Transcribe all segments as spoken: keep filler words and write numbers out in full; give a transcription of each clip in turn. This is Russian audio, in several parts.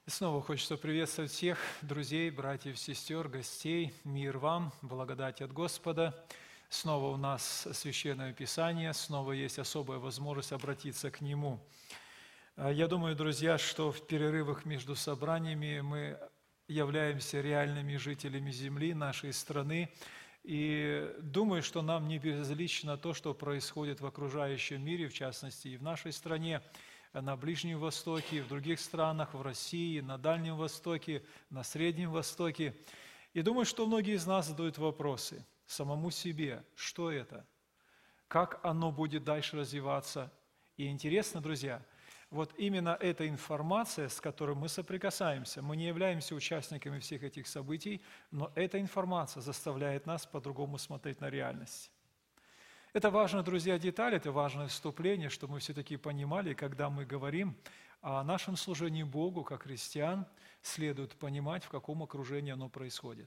И снова хочется приветствовать всех друзей, братьев, сестер, гостей. Мир вам, благодать от Господа. Снова у нас Священное Писание, снова есть особая возможность обратиться к Нему. Я думаю, друзья, что в перерывах между собраниями мы являемся реальными жителями земли, нашей страны. И думаю, что нам не безразлично то, что происходит в окружающем мире, в частности и в нашей стране, на Ближнем Востоке, в других странах, в России, на Дальнем Востоке, на Среднем Востоке. И думаю, что многие из нас задают вопросы самому себе, что это, как оно будет дальше развиваться. И интересно, друзья, вот именно эта информация, с которой мы соприкасаемся, мы не являемся участниками всех этих событий, но эта информация заставляет нас по-другому смотреть на реальность. Это важная, друзья, деталь, это важное вступление, чтобы мы все-таки понимали, когда мы говорим о нашем служении Богу, как христиан, следует понимать, в каком окружении оно происходит.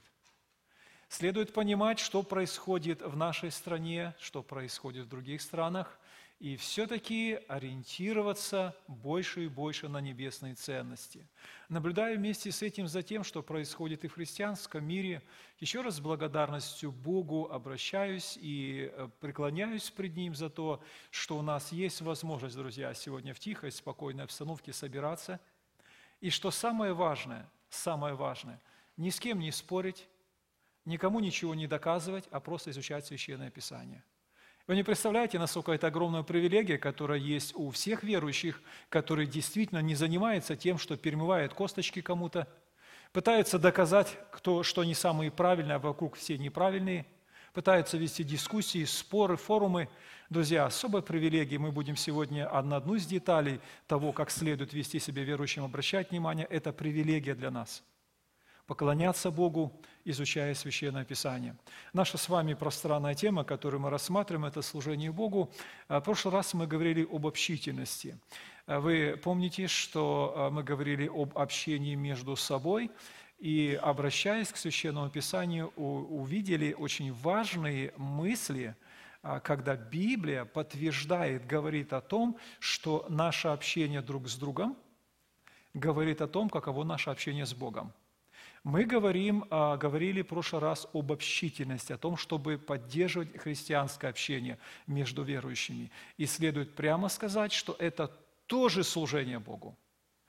Следует понимать, что происходит в нашей стране, что происходит в других странах, и все-таки ориентироваться больше и больше на небесные ценности. Наблюдая вместе с этим за тем, что происходит и в христианском мире, еще раз с благодарностью Богу обращаюсь и преклоняюсь пред Ним за то, что у нас есть возможность, друзья, сегодня в тихой, спокойной обстановке собираться. И что самое важное, самое важное, ни с кем не спорить, никому ничего не доказывать, а просто изучать Священное Писание. Вы не представляете, насколько это огромная привилегия, которая есть у всех верующих, которые действительно не занимаются тем, что перемывают косточки кому-то, пытаются доказать, кто, что они самые правильные, а вокруг все неправильные, пытаются вести дискуссии, споры, форумы. Друзья, особая привилегия, мы будем сегодня на одну из деталей того, как следует вести себя верующим, обращать внимание, это привилегия для нас. Поклоняться Богу, изучая Священное Писание. Наша с вами пространная тема, которую мы рассматриваем, это служение Богу. В прошлый раз мы говорили об общительности. Вы помните, что мы говорили об общении между собой, и, обращаясь к Священному Писанию, увидели очень важные мысли, когда Библия подтверждает, говорит о том, что наше общение друг с другом говорит о том, каково наше общение с Богом. Мы говорим, говорили в прошлый раз об общительности, о том, чтобы поддерживать христианское общение между верующими. И следует прямо сказать, что это тоже служение Богу.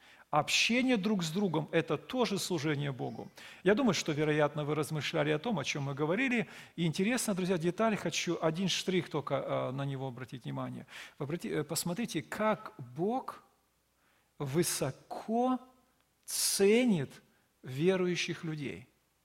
Общение друг с другом – это тоже служение Богу. Я думаю, что, вероятно, вы размышляли о том, о чем мы говорили. И интересно, друзья, деталь, хочу один штрих только на него обратить внимание. Посмотрите, как Бог высоко ценит верующих людей.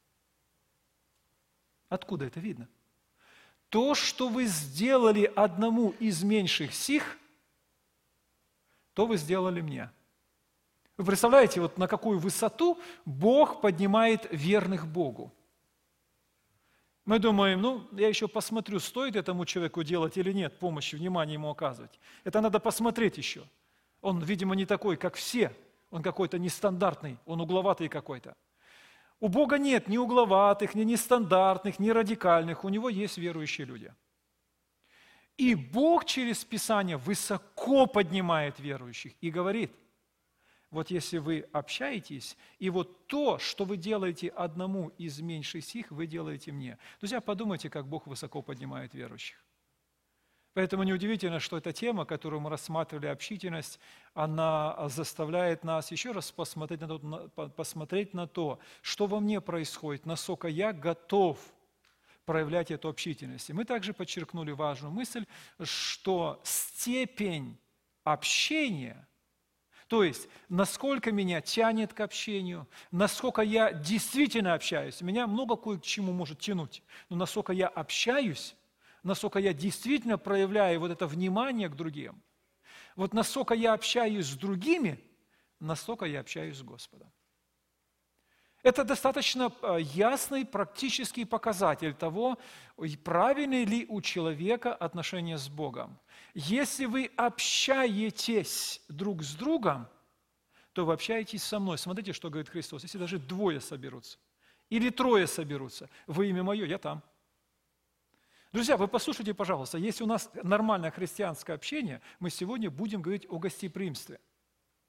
Откуда это видно? То, что вы сделали одному из меньших сих, то вы сделали мне. Вы представляете, вот на какую высоту Бог поднимает верных Богу? Мы думаем, ну, я еще посмотрю, стоит этому человеку делать или нет, помощь, внимание ему оказывать. Это надо посмотреть еще. Он, видимо, не такой, как все. Он какой-то нестандартный, он угловатый какой-то. У Бога нет ни угловатых, ни нестандартных, ни радикальных. У Него есть верующие люди. И Бог через Писание высоко поднимает верующих и говорит, вот если вы общаетесь, и вот то, что вы делаете одному из меньших сих, вы делаете мне. Друзья, подумайте, как Бог высоко поднимает верующих. Поэтому неудивительно, что эта тема, которую мы рассматривали, общительность, она заставляет нас еще раз посмотреть на то, посмотреть на то, что во мне происходит, насколько я готов проявлять эту общительность. И мы также подчеркнули важную мысль, что степень общения, то есть насколько меня тянет к общению, насколько я действительно общаюсь, меня много кое к чему может тянуть, но насколько я общаюсь, насколько я действительно проявляю вот это внимание к другим, вот насколько я общаюсь с другими, настолько я общаюсь с Господом. Это достаточно ясный практический показатель того, правильны ли у человека отношения с Богом. Если вы общаетесь друг с другом, то вы общаетесь со мной. Смотрите, что говорит Христос. Если даже двое соберутся, или трое соберутся, во имя Мое, я там. Друзья, вы послушайте, пожалуйста, если у нас нормальное христианское общение, мы сегодня будем говорить о гостеприимстве.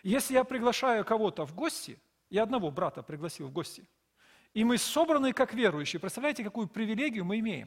Если я приглашаю кого-то в гости, я одного брата пригласил в гости, и мы собраны как верующие, представляете, какую привилегию мы имеем?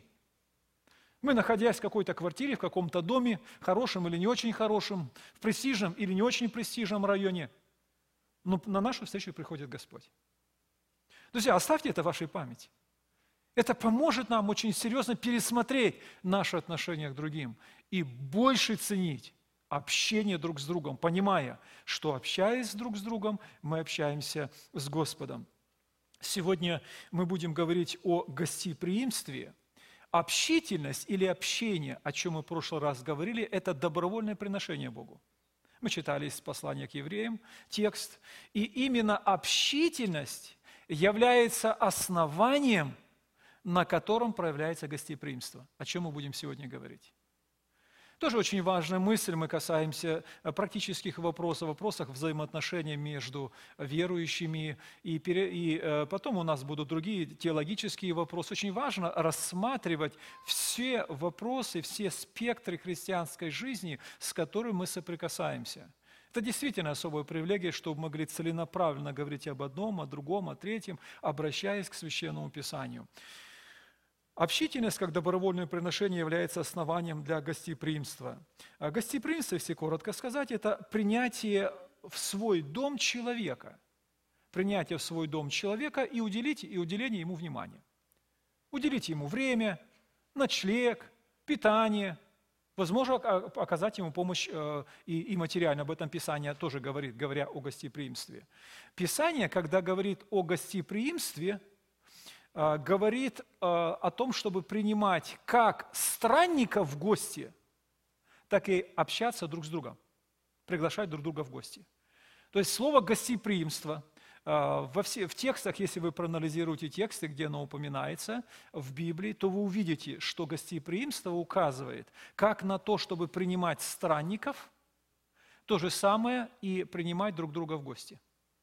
Мы, находясь в какой-то квартире, в каком-то доме, хорошем или не очень хорошем, в престижном или не очень престижном районе, но на нашу встречу приходит Господь. Друзья, оставьте это в вашей памяти. Это поможет нам очень серьезно пересмотреть наши отношения к другим и больше ценить общение друг с другом, понимая, что, общаясь друг с другом, мы общаемся с Господом. Сегодня мы будем говорить о гостеприимстве. Общительность или общение, о чем мы в прошлый раз говорили, это добровольное приношение Богу. Мы читали из послания к евреям текст, и именно общительность является основанием, на котором проявляется гостеприимство, о чем мы будем сегодня говорить. Тоже очень важная мысль, мы касаемся практических вопросов, вопросов взаимоотношений между верующими, и, и потом у нас будут другие теологические вопросы. Очень важно рассматривать все вопросы, все спектры христианской жизни, с которыми мы соприкасаемся. Это действительно особая привилегия, чтобы мы могли целенаправленно говорить об одном, о другом, о третьем, обращаясь к Священному Писанию. Общительность, как добровольное приношение, является основанием для гостеприимства. А гостеприимство, если коротко сказать, это принятие в свой дом человека. Принятие в свой дом человека и, уделить, и уделение ему внимания. Уделить ему время, ночлег, питание, возможно, оказать ему помощь и, и материально. Об этом Писание тоже говорит, говоря о гостеприимстве. Писание, когда говорит о гостеприимстве, говорит о том, чтобы принимать как странников в гости, так и общаться друг с другом, приглашать друг друга в гости. То есть слово «гостеприимство» во все, в текстах, если вы проанализируете тексты, где оно упоминается в Библии, то вы увидите, что гостеприимство указывает как на то, чтобы принимать странников, то же самое и принимать друг друга в гости.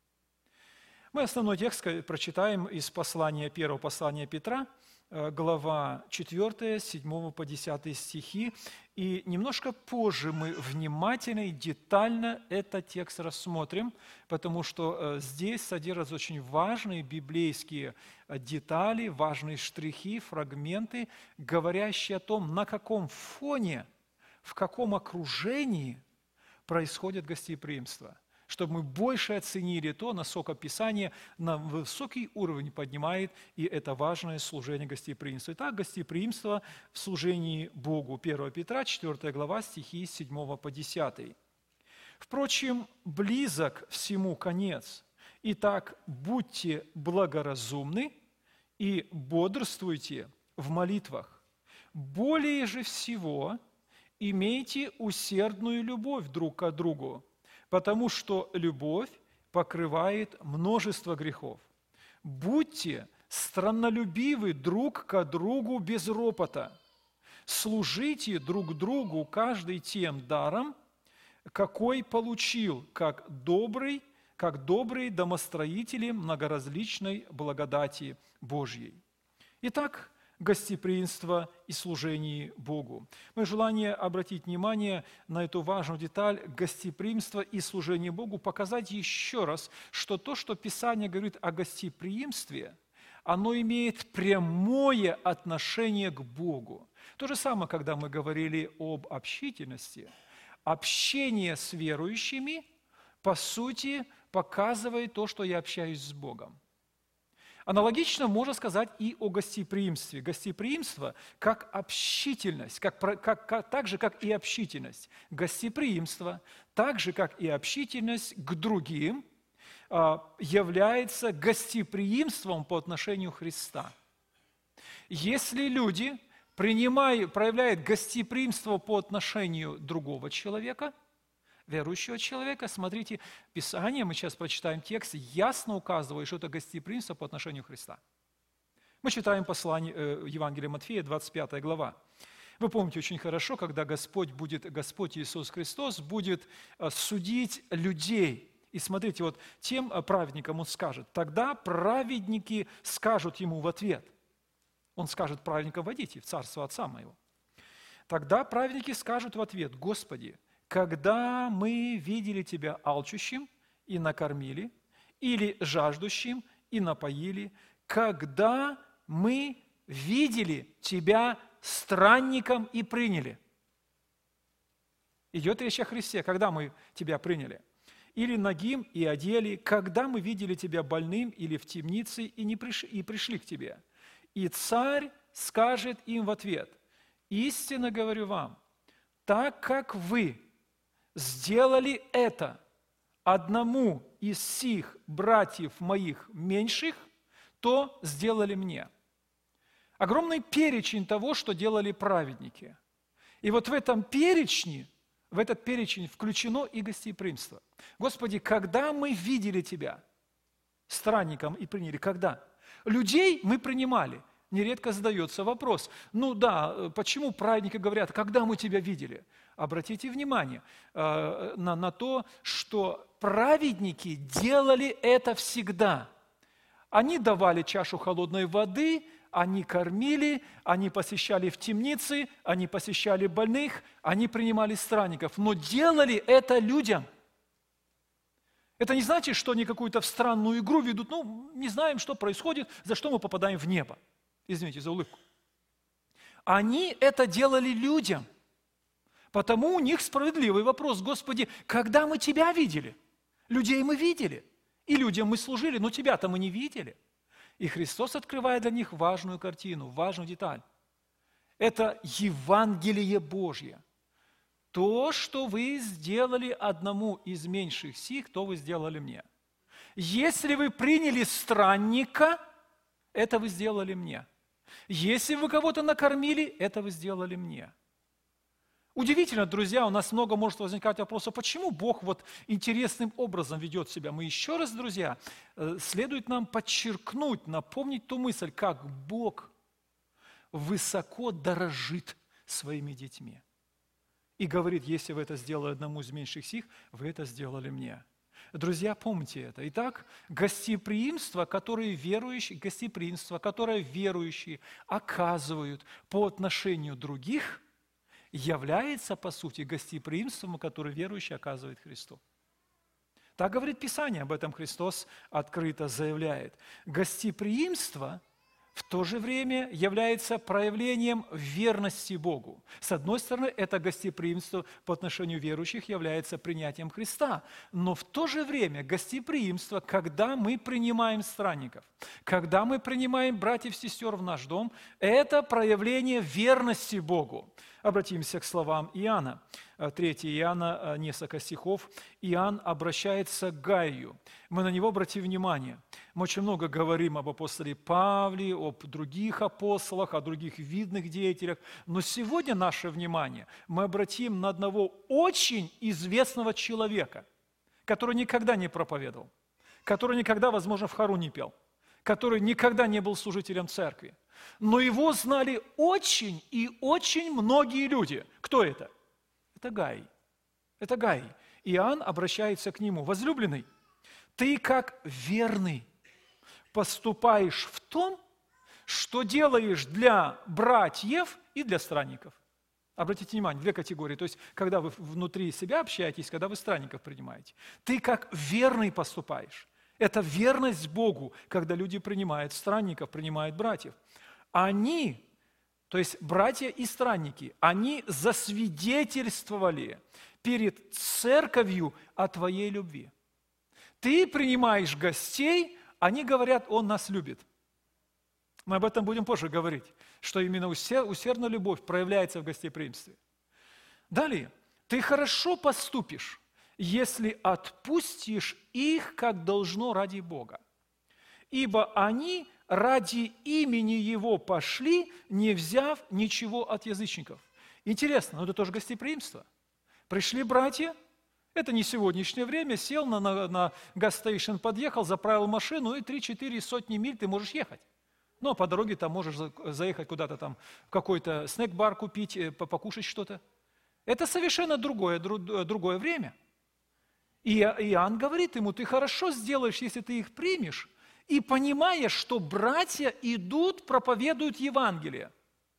Мы основной текст прочитаем из послания, первого послания Петра, глава четвёртая, с седьмого по десятый стихи. И немножко позже мы внимательно и детально этот текст рассмотрим, потому что здесь содержатся очень важные библейские детали, важные штрихи, фрагменты, говорящие о том, на каком фоне, в каком окружении происходит гостеприимство, чтобы мы больше оценили то, насколько Писание на высокий уровень поднимает, и это важное служение гостеприимства. Итак, гостеприимство в служении Богу. первое Петра, четвёртая глава, стихи с седьмого по десятый. «Впрочем, близок всему конец. Итак, будьте благоразумны и бодрствуйте в молитвах. Более же всего имейте усердную любовь друг к другу, потому что любовь покрывает множество грехов. Будьте страннолюбивы друг к другу без ропота. Служите друг другу каждый тем даром, какой получил, как добрый, как добрые домостроители многоразличной благодати Божьей». Итак, гостеприимство и служение Богу. Мое желание обратить внимание на эту важную деталь гостеприимства и служения Богу, показать еще раз, что то, что Писание говорит о гостеприимстве, оно имеет прямое отношение к Богу. То же самое, когда мы говорили об общительности. Общение с верующими, по сути, показывает то, что я общаюсь с Богом. Аналогично можно сказать и о гостеприимстве. Гостеприимство как общительность, как, как, как, так же, как и общительность. Гостеприимство, так же, как и общительность к другим, является гостеприимством по отношению к Христу. Если люди принимают, проявляют гостеприимство по отношению другого человека, верующего человека, смотрите, Писание, мы сейчас прочитаем текст, ясно указывает, что это гостеприимство по отношению к Христу. Мы читаем послание, э, Евангелие Матфея, двадцать пятая глава. Вы помните очень хорошо, когда Господь будет, Господь Иисус Христос будет э, судить людей. И смотрите, вот тем праведникам Он скажет, тогда праведники скажут Ему в ответ. Он скажет праведникам: «Войдите в Царство Отца Моего». Тогда праведники скажут в ответ: «Господи, когда мы видели Тебя алчущим и накормили, или жаждущим и напоили, когда мы видели тебя странником и приняли». Идет речь о Христе, когда мы тебя приняли. «Или нагим и одели, когда мы видели тебя больным или в темнице и, не приш... и пришли к тебе». И царь скажет им в ответ: «Истинно говорю вам, так как вы сделали это одному из сих братьев моих меньших, то сделали мне». Огромный перечень того, что делали праведники. И вот в этом перечне, в этот перечень включено и гостеприимство. Господи, когда мы видели Тебя странником и приняли? Когда? Людей мы принимали. Нередко задается вопрос: ну да, почему праведники говорят, когда мы Тебя видели? Обратите внимание э, на, на то, что праведники делали это всегда. Они давали чашу холодной воды, они кормили, они посещали в темнице, они посещали больных, они принимали странников, но делали это людям. Это не значит, что они какую-то странную игру ведут, ну, не знаем, что происходит, за что мы попадаем в небо. Извините за улыбку. Они это делали людям, потому у них справедливый вопрос: Господи, когда мы Тебя видели? Людей мы видели, и людям мы служили, но Тебя-то мы не видели. И Христос открывает для них важную картину, важную деталь. Это Евангелие Божье. То, что вы сделали одному из меньших сих, то вы сделали мне. Если вы приняли странника, это вы сделали мне. Если вы кого-то накормили, это вы сделали мне. Удивительно, друзья, у нас много может возникать вопросов, почему Бог вот интересным образом ведет себя. Мы еще раз, друзья, следует нам подчеркнуть, напомнить ту мысль, как Бог высоко дорожит своими детьми. И говорит: если вы это сделали одному из меньших сих, вы это сделали мне. Друзья, помните это. Итак, гостеприимство, которое верующие, гостеприимство, которое верующие оказывают по отношению других, является, по сути, гостеприимством, которое верующий оказывает Христу. Так говорит Писание, об этом Христос открыто заявляет. Гостеприимство в то же время является проявлением верности Богу. С одной стороны, это гостеприимство по отношению верующих является принятием Христа, но в то же время гостеприимство, когда мы принимаем странников, когда мы принимаем братьев и сестер в наш дом, это проявление верности Богу. Обратимся к словам Иоанна. третье Иоанна, несколько стихов. Иоанн обращается к Гаю. Мы на него обратим внимание. Мы очень много говорим об апостоле Павле, об других апостолах, о других видных деятелях. Но сегодня наше внимание мы обратим на одного очень известного человека, который никогда не проповедовал, который никогда, возможно, в хору не пел, который никогда не был служителем церкви. Но его знали очень и очень многие люди. Кто это? Это Гай. Это Гай. Иоанн обращается к нему: возлюбленный, ты как верный поступаешь в том, что делаешь для братьев и для странников. Обратите внимание, две категории. То есть, когда вы внутри себя общаетесь, когда вы странников принимаете. Ты как верный поступаешь. Это верность Богу, когда люди принимают странников, принимают братьев. Они, то есть братья и странники, они засвидетельствовали перед церковью о твоей любви. Ты принимаешь гостей, они говорят: он нас любит. Мы об этом будем позже говорить, что именно усердная любовь проявляется в гостеприимстве. Далее, ты хорошо поступишь, если отпустишь их, как должно, ради Бога. Ибо они ради имени Его пошли, не взяв ничего от язычников. Интересно, но это тоже гостеприимство. Пришли братья, это не сегодняшнее время, сел на, на, на гастейшн, подъехал, заправил машину, и три-четыре сотни миль ты можешь ехать. Ну, а по дороге там можешь заехать куда-то там, в какой-то снэк-бар купить, покушать что-то. Это совершенно другое, другое время. И Иоанн говорит ему: ты хорошо сделаешь, если ты их примешь, и понимая, что братья идут, проповедуют Евангелие.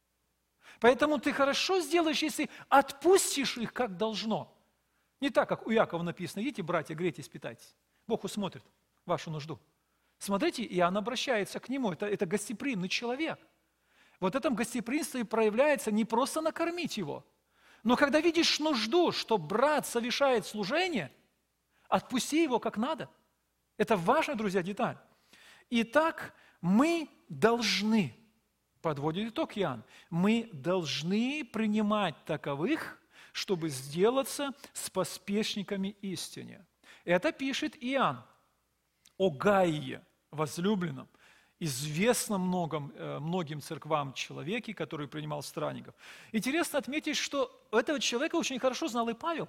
Поэтому ты хорошо сделаешь, если отпустишь их, как должно. Не так, как у Якова написано: идите, братья, грейтесь, питайтесь. Бог усмотрит вашу нужду. Смотрите, Иоанн обращается к нему. Это, это гостеприимный человек. Вот в этом гостеприимстве и проявляется не просто накормить его, но когда видишь нужду, что брат совершает служение, отпусти его как надо. Это важная, друзья, деталь. Итак, мы должны, подводит итог Иоанн, мы должны принимать таковых, чтобы сделаться споспешниками истине. Это пишет Иоанн о Гаие, возлюбленном, известном многим, многим церквам человеке, который принимал странников. Интересно отметить, что этого человека очень хорошо знал и Павел.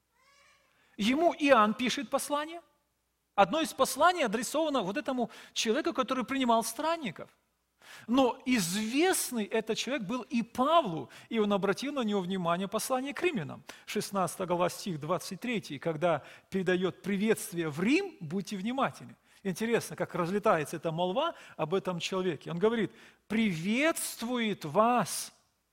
Ему Иоанн пишет послание. Одно из посланий адресовано вот этому человеку, который принимал странников. Но известный этот человек был и Павлу, и он обратил на него внимание в послании к римлянам. шестнадцатая глава, стих двадцать три, когда передает приветствие в Рим, будьте внимательны. Интересно, как разлетается эта молва об этом человеке. Он говорит: «Приветствует вас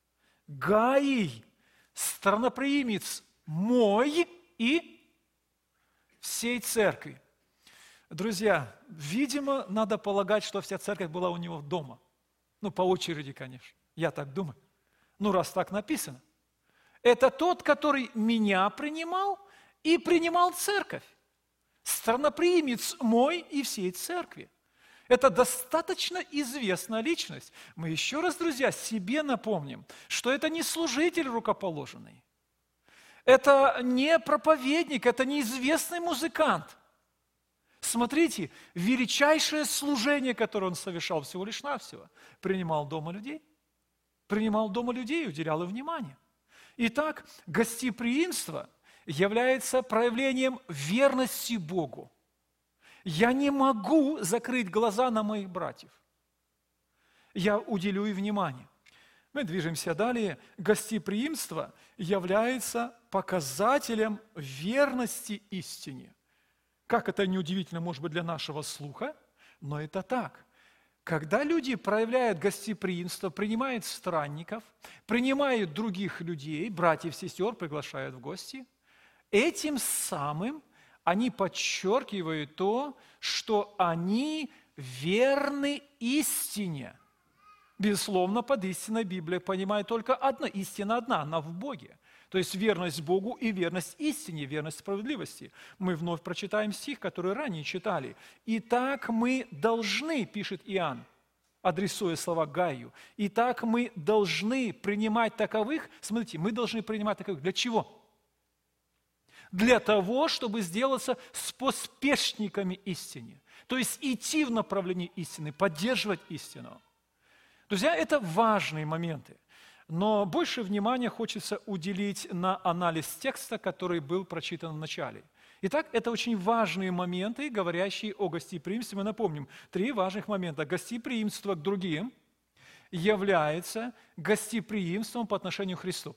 Гаий, страноприимец мой и всей церкви». Друзья, видимо, надо полагать, что вся церковь была у него дома. Ну, по очереди, конечно. Я так думаю. Ну, раз так написано. Это тот, который меня принимал и принимал церковь. Страноприимец мой и всей церкви. Это достаточно известная личность. Мы еще раз, друзья, себе напомним, что это не служитель рукоположенный. Это не проповедник, это не известный музыкант. Смотрите, величайшее служение, которое он совершал всего лишь навсего, принимал дома людей, принимал дома людей и уделял им внимание. Итак, гостеприимство является проявлением верности Богу. Я не могу закрыть глаза на моих братьев. Я уделю им внимание. Мы движемся далее. Гостеприимство является показателем верности истине. Как это неудивительно, может быть, для нашего слуха, но это так. Когда люди проявляют гостеприимство, принимают странников, принимают других людей, братьев, сестер приглашают в гости, этим самым они подчеркивают то, что они верны истине. Безусловно, под истиной Библия понимает только одна, истина одна, она в Боге. То есть верность Богу и верность истине, верность справедливости. Мы вновь прочитаем стих, который ранее читали. «Итак мы должны», пишет Иоанн, адресуя слова Гаю, «итак мы должны принимать таковых». Смотрите, мы должны принимать таковых. Для чего? Для того, чтобы сделаться споспешниками истине. То есть идти в направлении истины, поддерживать истину. Друзья, это важные моменты. Но больше внимания хочется уделить на анализ текста, который был прочитан в начале. Итак, это очень важные моменты, говорящие о гостеприимстве. Мы напомним, три важных момента. Гостеприимство к другим является гостеприимством по отношению к Христу.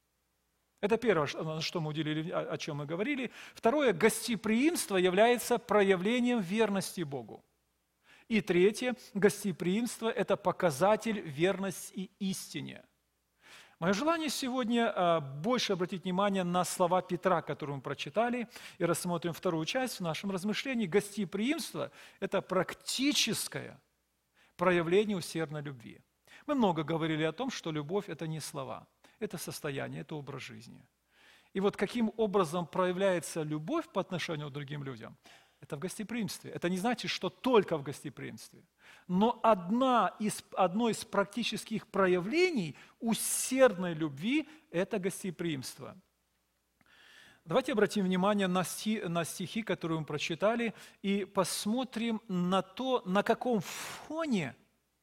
Это первое, на что мы уделили, о чем мы говорили. Второе, гостеприимство является проявлением верности Богу. И третье, гостеприимство – это показатель верности истине. Мое желание сегодня больше обратить внимание на слова Петра, которые мы прочитали, и рассмотрим вторую часть в нашем размышлении. Гостеприимство – это практическое проявление усердной любви. Мы много говорили о том, что любовь – это не слова, это состояние, это образ жизни. И вот каким образом проявляется любовь по отношению к другим людям – это в гостеприимстве. Это не значит, что только в гостеприимстве. Но одна из, одно из практических проявлений усердной любви – это гостеприимство. Давайте обратим внимание на, стих, на стихи, которые мы прочитали, и посмотрим на то, на каком фоне,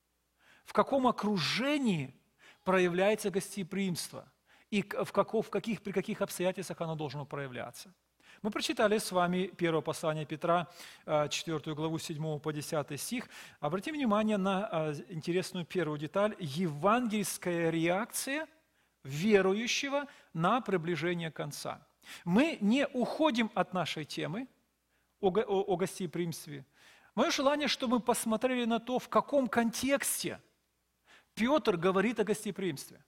в каком окружении проявляется гостеприимство, и в, каков, в каких, при каких обстоятельствах оно должно проявляться. Мы прочитали с вами первое послание Петра, четвёртую главу, седьмого по десятый стих. Обратим внимание на интересную первую деталь – евангельская реакция верующего на приближение конца. Мы не уходим от нашей темы о, о, о гостеприимстве. Мое желание, чтобы мы посмотрели на то, в каком контексте Петр говорит о гостеприимстве.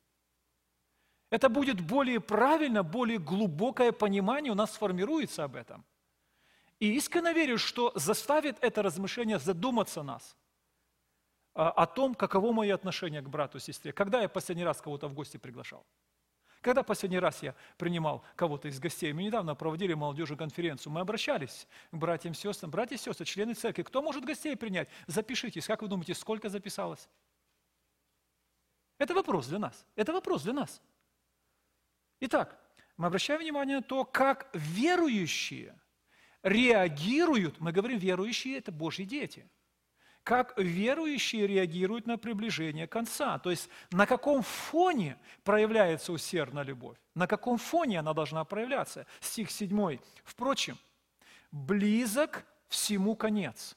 Это будет более правильно, более глубокое понимание у нас сформируется об этом. И искренне верю, что заставит это размышление задуматься нас о том, каково мое отношение к брату и сестре. Когда я последний раз кого-то в гости приглашал? Когда последний раз я принимал кого-то из гостей? Мы недавно проводили молодежную конференцию. Мы обращались к братьям и сестрам. Братья и сестры, члены церкви, кто может гостей принять? Запишитесь. Как вы думаете, сколько записалось? Это вопрос для нас. Это вопрос для нас. Итак, мы обращаем внимание на то, как верующие реагируют. Мы говорим, верующие – это Божьи дети. Как верующие реагируют на приближение конца. То есть на каком фоне проявляется усердная любовь, на каком фоне она должна проявляться. Стих седьмой. Впрочем, близок всему конец.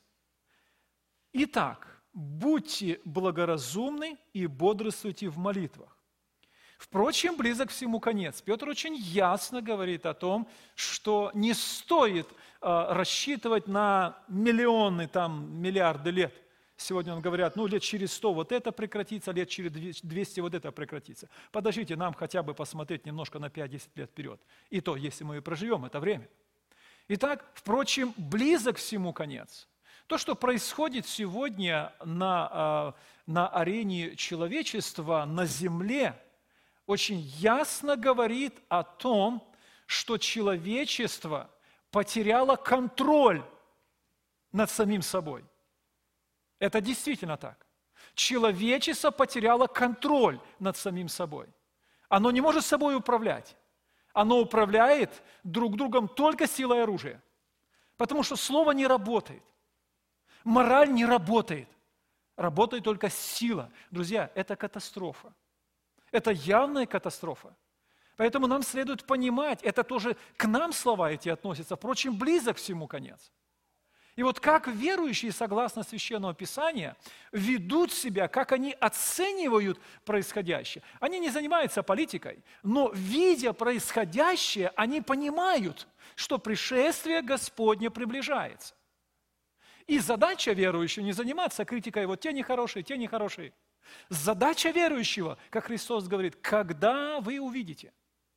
Итак, будьте благоразумны и бодрствуйте в молитвах. Впрочем, близок всему конец. Петр очень ясно говорит о том, что не стоит э, рассчитывать на миллионы, там, миллиарды лет. Сегодня он говорят, ну, лет через сто вот это прекратится, лет через двести вот это прекратится. Подождите, нам хотя бы посмотреть немножко на пять-десять лет вперед. И то, если мы проживем это время. Итак, впрочем, близок всему конец. То, что происходит сегодня на, э, на арене человечества, на земле, очень ясно говорит о том, что человечество потеряло контроль над самим собой. Это действительно так. Человечество потеряло контроль над самим собой. Оно не может собой управлять. Оно управляет друг другом только силой оружия. Потому что слово не работает. Мораль не работает. Работает только сила. Друзья, это катастрофа. Это явная катастрофа. Поэтому нам следует понимать, это тоже к нам слова эти относятся, впрочем, близок всему конец. И вот как верующие, согласно Священному Писанию, ведут себя, как они оценивают происходящее. Они не занимаются политикой, но, видя происходящее, они понимают, что пришествие Господне приближается. И задача верующего не заниматься критикой, вот те нехорошие, те нехорошие. Задача верующего, как Христос говорит, когда вы увидите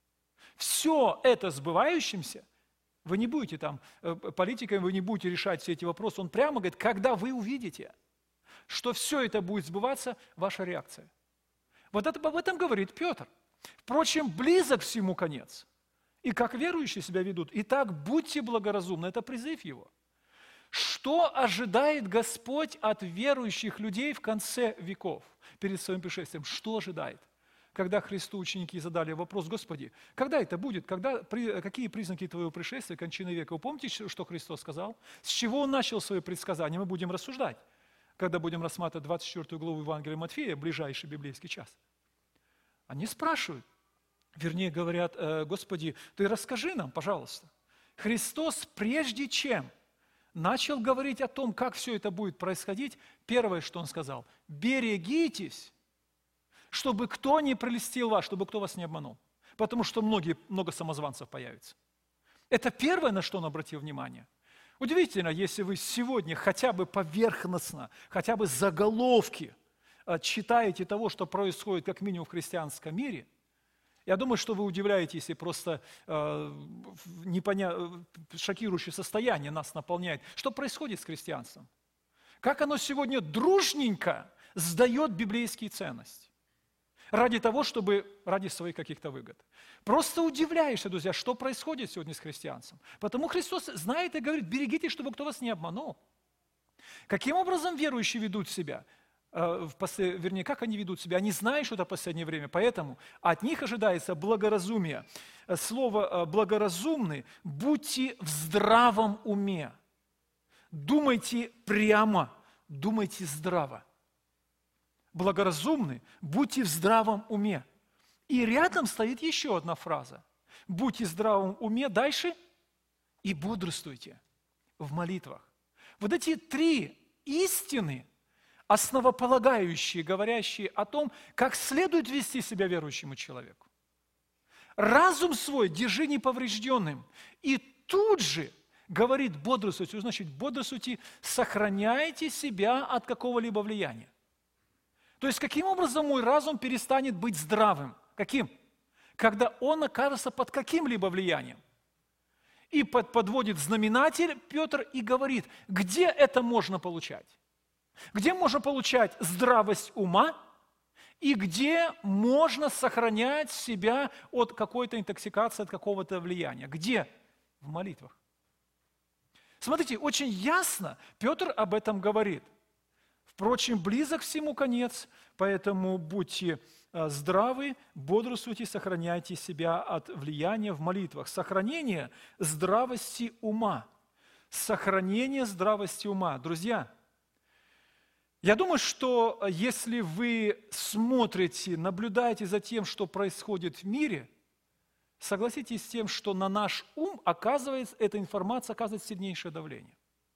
все это сбывающимся, вы не будете там политикой, вы не будете решать все эти вопросы. Он прямо говорит, когда вы увидите, что все это будет сбываться, ваша реакция. Вот это, об этом говорит Петр. Впрочем, близок всему конец. И как верующие себя ведут, итак, будьте благоразумны, это призыв его. Что ожидает Господь от верующих людей в конце веков, перед своим пришествием? Что ожидает? Когда Христу ученики задали вопрос, Господи, когда это будет? Когда, при, какие признаки Твоего пришествия, кончины века? Вы помните, что Христос сказал? С чего Он начал свои предсказания? Мы будем рассуждать, когда будем рассматривать двадцать четвёртую главу Евангелия Матфея, ближайший библейский час. Они спрашивают, вернее говорят, Господи, Ты расскажи нам, пожалуйста. Христос прежде чем начал говорить о том, как все это будет происходить, первое, что Он сказал, берегитесь, чтобы кто не прельстил вас, чтобы кто вас не обманул, потому что многие, много самозванцев появится. Это первое, на что Он обратил внимание. Удивительно, если вы сегодня хотя бы поверхностно, хотя бы заголовки читаете того, что происходит как минимум в христианском мире, я думаю, что вы удивляетесь, если просто э, непоня... шокирующее состояние нас наполняет. Что происходит с христианством? Как оно сегодня дружненько сдает библейские ценности? Ради того, чтобы, ради своих каких-то выгод. Просто удивляешься, друзья, что происходит сегодня с христианством. Потому Христос знает и говорит, берегитесь, чтобы кто вас не обманул. Каким образом верующие ведут себя? В послед... Вернее, как они ведут себя? Они знают, что это последнее время, поэтому от них ожидается благоразумие. Слово «благоразумный» – будьте в здравом уме. Думайте прямо, думайте здраво. Благоразумны, будьте в здравом уме. И рядом стоит еще одна фраза. Будьте в здравом уме, дальше и бодрствуйте в молитвах. Вот эти три истины, основополагающие, говорящие о том, как следует вести себя верующему человеку. Разум свой держи неповрежденным. И тут же говорит бодрствуйте, значит бодрствуйте, сохраняйте себя от какого-либо влияния. То есть, каким образом мой разум перестанет быть здравым? Каким? Когда он окажется под каким-либо влиянием. И подводит знаменатель Петр и говорит, где это можно получать? Где можно получать здравость ума и где можно сохранять себя от какой-то интоксикации, от какого-то влияния? Где? В молитвах. Смотрите, очень ясно Петр об этом говорит. Впрочем, близок всему конец, поэтому будьте здравы, бодрствуйте, сохраняйте себя от влияния в молитвах. Сохранение здравости ума. Сохранение здравости ума. Друзья, я думаю, что если вы смотрите, наблюдаете за тем, что происходит в мире, согласитесь с тем, что на наш ум, оказывается, эта информация оказывает сильнейшее давление.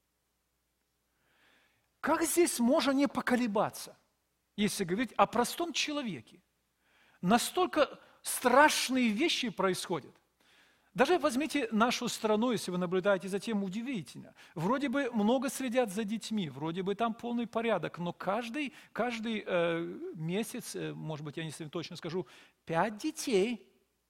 Как здесь можно не поколебаться, если говорить о простом человеке? Настолько страшные вещи происходят. Даже возьмите нашу страну, если вы наблюдаете за тем, удивительно. Вроде бы много следят за детьми, вроде бы там полный порядок, но каждый, каждый э, месяц, э, может быть, я не совсем точно скажу, пять детей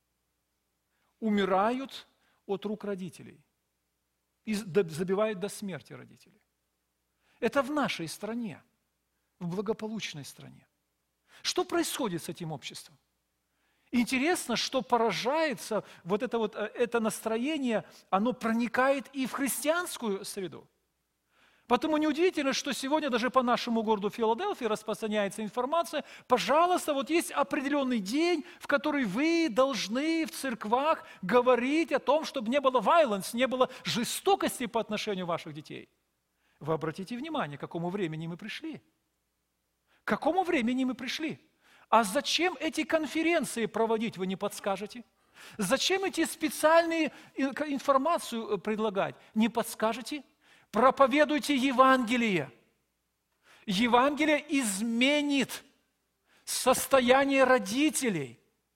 умирают от рук родителей и забивают до смерти родителей. Это в нашей стране, в благополучной стране. Что происходит с этим обществом? Интересно, что поражается вот это, вот, это настроение, оно проникает и в христианскую среду. Потому неудивительно, что сегодня даже по нашему городу Филадельфии распространяется информация, пожалуйста, вот есть определенный день, в который вы должны в церквах говорить о том, чтобы не было violence, не было жестокости по отношению ваших детей. Вы обратите внимание, к какому времени мы пришли. К какому времени мы пришли? А зачем эти конференции проводить, вы не подскажете? Зачем эти специальные информацию предлагать? Не подскажете? Проповедуйте Евангелие. Евангелие изменит состояние родителей.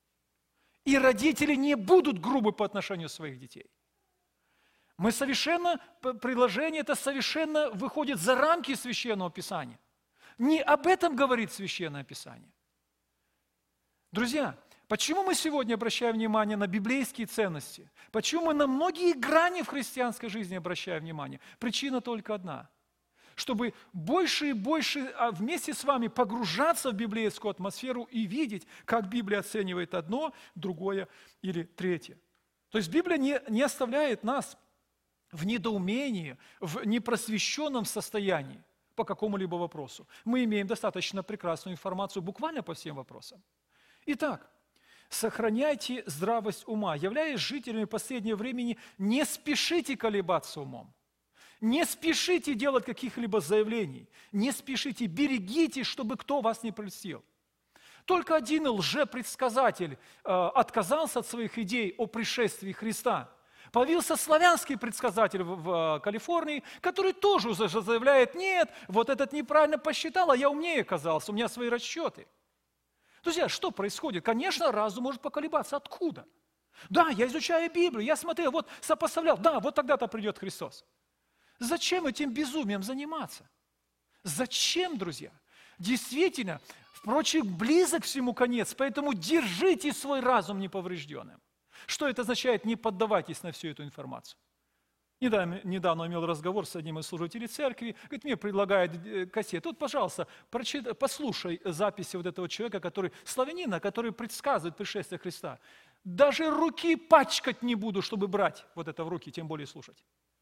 И родители не будут грубы по отношению к своих детей. Мы совершенно, предложение это совершенно выходит за рамки Священного Писания. Не об этом говорит Священное Писание. Друзья, почему мы сегодня обращаем внимание на библейские ценности? Почему мы на многие грани в христианской жизни обращаем внимание? Причина только одна. Чтобы больше и больше вместе с вами погружаться в библейскую атмосферу и видеть, как Библия оценивает одно, другое или третье. То есть Библия не, не оставляет нас в недоумении, в непросвещенном состоянии по какому-либо вопросу. Мы имеем достаточно прекрасную информацию буквально по всем вопросам. Итак, сохраняйте здравость ума. Являясь жителями последнего времени, не спешите колебаться умом. Не спешите делать каких-либо заявлений. Не спешите, берегите, чтобы кто вас не прельстил. Только один лжепредсказатель э, отказался от своих идей о пришествии Христа. Появился славянский предсказатель в, в Калифорнии, который тоже уже заявляет, нет, вот этот неправильно посчитал, а я умнее оказался, у меня свои расчеты. Друзья, что происходит? Конечно, разум может поколебаться. Откуда? Да, я изучаю Библию, я смотрел, вот сопоставлял, да, вот тогда-то придет Христос. Зачем этим безумием заниматься? Зачем, друзья? Действительно, впрочем, близок всему конец, поэтому держите свой разум неповрежденным. Что это означает? Не поддавайтесь на всю эту информацию. Недавно, недавно имел разговор с одним из служителей церкви, говорит, мне предлагают кассету. Вот, пожалуйста, прочитай, послушай записи вот этого человека, который славянина, который предсказывает пришествие Христа. Даже руки пачкать не буду, чтобы брать вот это в руки, тем более слушать.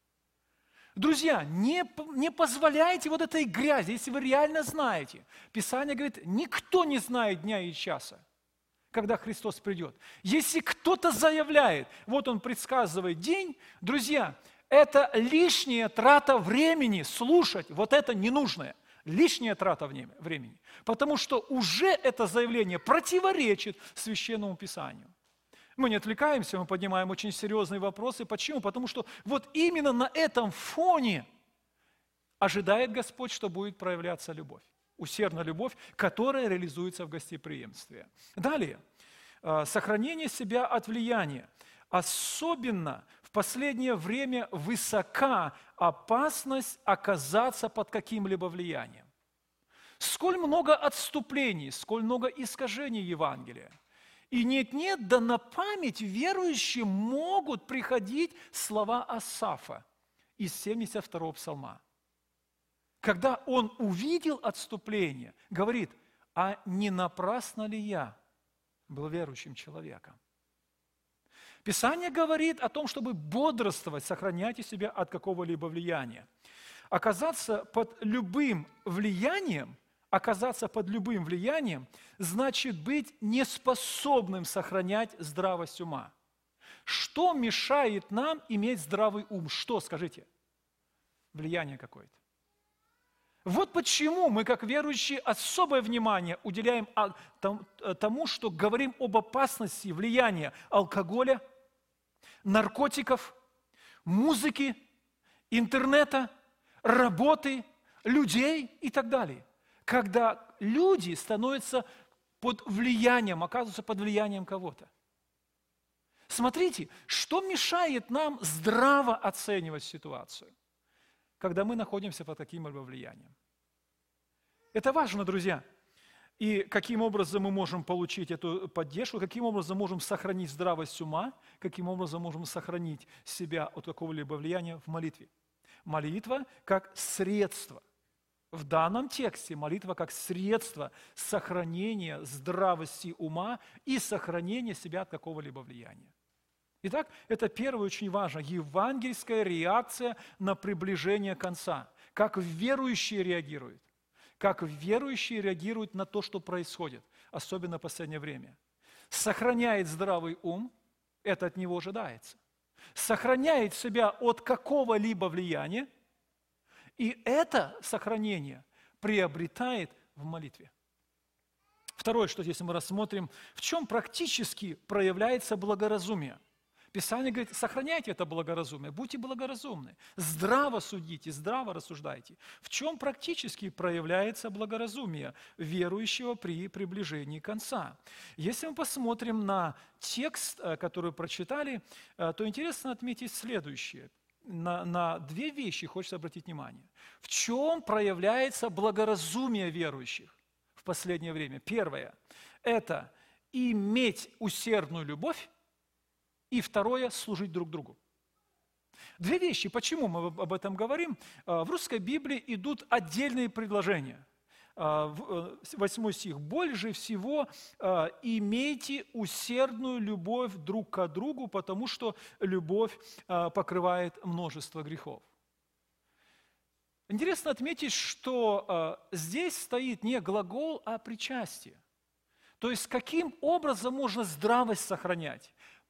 Друзья, не, не позволяйте вот этой грязи, если вы реально знаете. Писание говорит, никто не знает дня и часа, когда Христос придет. Если кто-то заявляет, вот он предсказывает день, друзья, это лишняя трата времени слушать, вот это ненужное, лишняя трата времени, потому что уже это заявление противоречит Священному Писанию. Мы не отвлекаемся, мы поднимаем очень серьезные вопросы. Почему? Потому что вот именно на этом фоне ожидает Господь, что будет проявляться любовь, усердная любовь, которая реализуется в гостеприимстве. Далее, сохранение себя от влияния. Особенно в последнее время высока опасность оказаться под каким-либо влиянием. Сколь много отступлений, сколь много искажений Евангелия. И нет-нет, да на память верующим могут приходить слова Асафа из семьдесят второго псалма. Когда он увидел отступление, говорит: а не напрасно ли я был верующим человеком? Писание говорит о том, чтобы бодрствовать, сохраняйте себя от какого-либо влияния. Оказаться под любым влиянием, оказаться под любым влиянием, значит быть неспособным сохранять здравость ума. Что мешает нам иметь здравый ум? Что, скажите? Влияние какое-то. Вот почему мы, как верующие, особое внимание уделяем тому, что говорим об опасности влияния алкоголя, наркотиков, музыки, интернета, работы, людей и так далее. Когда люди становятся под влиянием, оказываются под влиянием кого-то. Смотрите, что мешает нам здраво оценивать ситуацию, когда мы находимся под каким-либо влиянием. Это важно, друзья. И каким образом мы можем получить эту поддержку, каким образом можем сохранить здравость ума, каким образом можем сохранить себя от какого-либо влияния в молитве. Молитва как средство. В данном тексте молитва как средство сохранения здравости ума и сохранения себя от какого-либо влияния. Итак, это первое очень важно, евангельская реакция на приближение конца. Как верующие реагируют. Как верующие реагируют на то, что происходит, особенно в последнее время. Сохраняет здравый ум, это от него ожидается. Сохраняет себя от какого-либо влияния, и это сохранение приобретает в молитве. Второе, что здесь мы рассмотрим, в чем практически проявляется благоразумие. Писание говорит: сохраняйте это благоразумие, будьте благоразумны, здраво судите, здраво рассуждайте. В чем практически проявляется благоразумие верующего при приближении конца? Если мы посмотрим на текст, который прочитали, то интересно отметить следующее. На, на две вещи хочется обратить внимание. В чем проявляется благоразумие верующих в последнее время? Первое – это иметь усердную любовь, и второе – служить друг другу. Две вещи. Почему мы об этом говорим? В русской Библии идут отдельные предложения. Восьмой стих. «Больше всего имейте усердную любовь друг к другу, потому что любовь покрывает множество грехов». Интересно отметить, что здесь стоит не глагол, а причастие. То есть, каким образом можно здравость сохранять?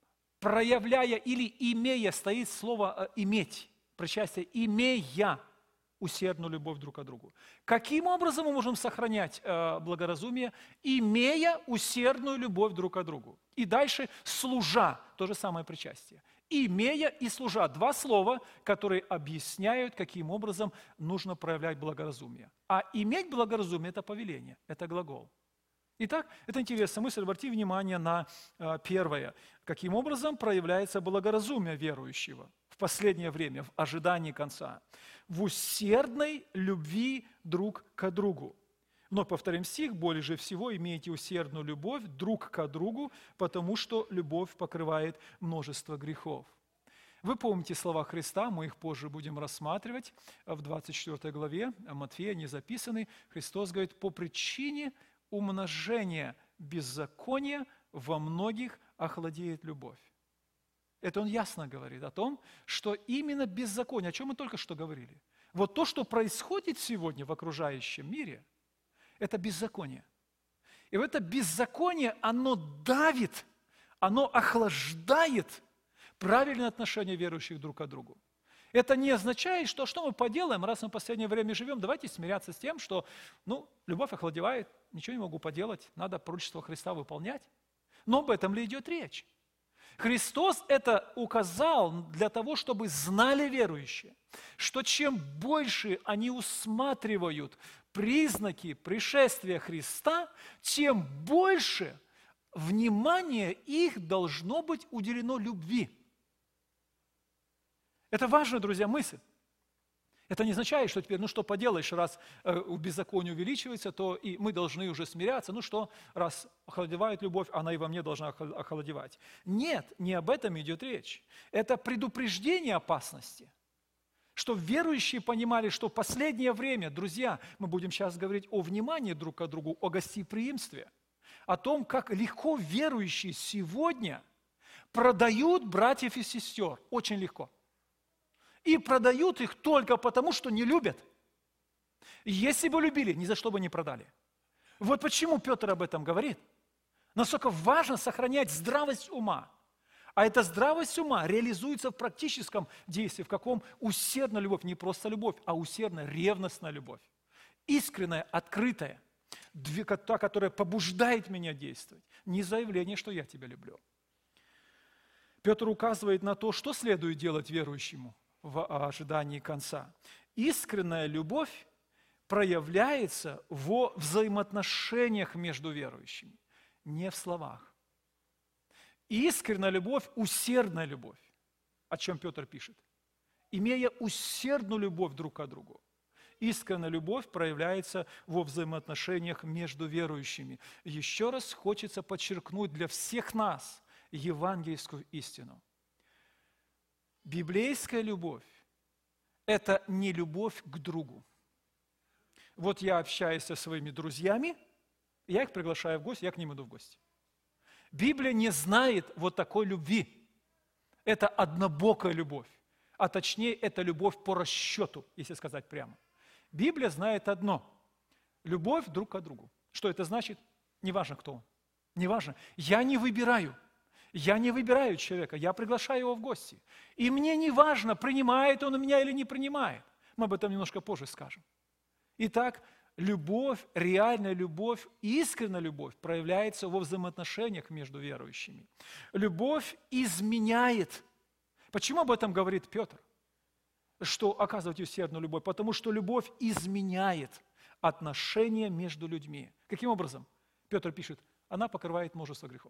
Проявляя или имея, стоит слово «иметь», причастие, имея усердную любовь друг к другу. Каким образом мы можем сохранять э, благоразумие, имея усердную любовь друг к другу? И дальше служа, то же самое причастие. Имея и служа. Два слова, которые объясняют, каким образом нужно проявлять благоразумие. А иметь благоразумие – это повеление, это глагол. Итак, это интересная мысль. Обратите внимание на э, первое. Каким образом проявляется благоразумие верующего в последнее время, в ожидании конца? В усердной любви друг к другу. Но повторим стих: «Более же всего имейте усердную любовь друг к другу, потому что любовь покрывает множество грехов». Вы помните слова Христа, мы их позже будем рассматривать. В двадцать четвёртой главе Матфея они записаны. Христос говорит: «По причине умножения беззакония во многих охладеет любовь». Это он ясно говорит о том, что именно беззаконие, о чем мы только что говорили. Вот то, что происходит сегодня в окружающем мире, это беззаконие. И вот это беззаконие, оно давит, оно охлаждает правильное отношение верующих друг к другу. Это не означает, что что мы поделаем, раз мы в последнее время живем, давайте смиряться с тем, что ну, любовь охладевает, ничего не могу поделать, надо пророчество Христа выполнять. Но об этом ли идет речь? Христос это указал для того, чтобы знали верующие, что чем больше они усматривают признаки пришествия Христа, тем больше внимания их должно быть уделено любви. Это важная, друзья, мысль. Это не означает, что теперь, ну что поделаешь, раз э, беззаконие увеличивается, то и мы должны уже смиряться. Ну что, раз охладевает любовь, она и во мне должна охладевать. Нет, не об этом идет речь. Это предупреждение опасности. Что верующие понимали, что в последнее время, друзья, мы будем сейчас говорить о внимании друг к другу, о гостеприимстве, о том, как легко верующие сегодня продают братьев и сестер. Очень легко. И продают их только потому, что не любят. Если бы любили, ни за что бы не продали. Вот почему Петр об этом говорит. Насколько важно сохранять здравость ума. А эта здравость ума реализуется в практическом действии, в каком усердная любовь, не просто любовь, а усердная, ревностная любовь. Искренняя, открытая, та, которая побуждает меня действовать. Не заявление, что я тебя люблю. Петр указывает на то, что следует делать верующему в ожидании конца. Искренняя любовь проявляется во взаимоотношениях между верующими, не в словах. Искренняя любовь, усердная любовь. О чем Петр пишет? Имея усердную любовь друг к другу. Искренняя любовь проявляется во взаимоотношениях между верующими. Еще раз хочется подчеркнуть для всех нас евангельскую истину. Библейская любовь – это не любовь к другу. Вот я общаюсь со своими друзьями, я их приглашаю в гости, я к ним иду в гости. Библия не знает вот такой любви. Это однобокая любовь, а точнее это любовь по расчету, если сказать прямо. Библия знает одно – любовь друг к другу. Что это значит? Неважно, кто он. Неважно. Я не выбираю. Я не выбираю человека, я приглашаю его в гости. И мне не важно, принимает он меня или не принимает. Мы об этом немножко позже скажем. Итак, любовь, реальная любовь, искренняя любовь проявляется во взаимоотношениях между верующими. Любовь изменяет. Почему об этом говорит Петр? Что оказывать усердную любовь? Потому что любовь изменяет отношения между людьми. Каким образом? Петр пишет, она покрывает множество грехов.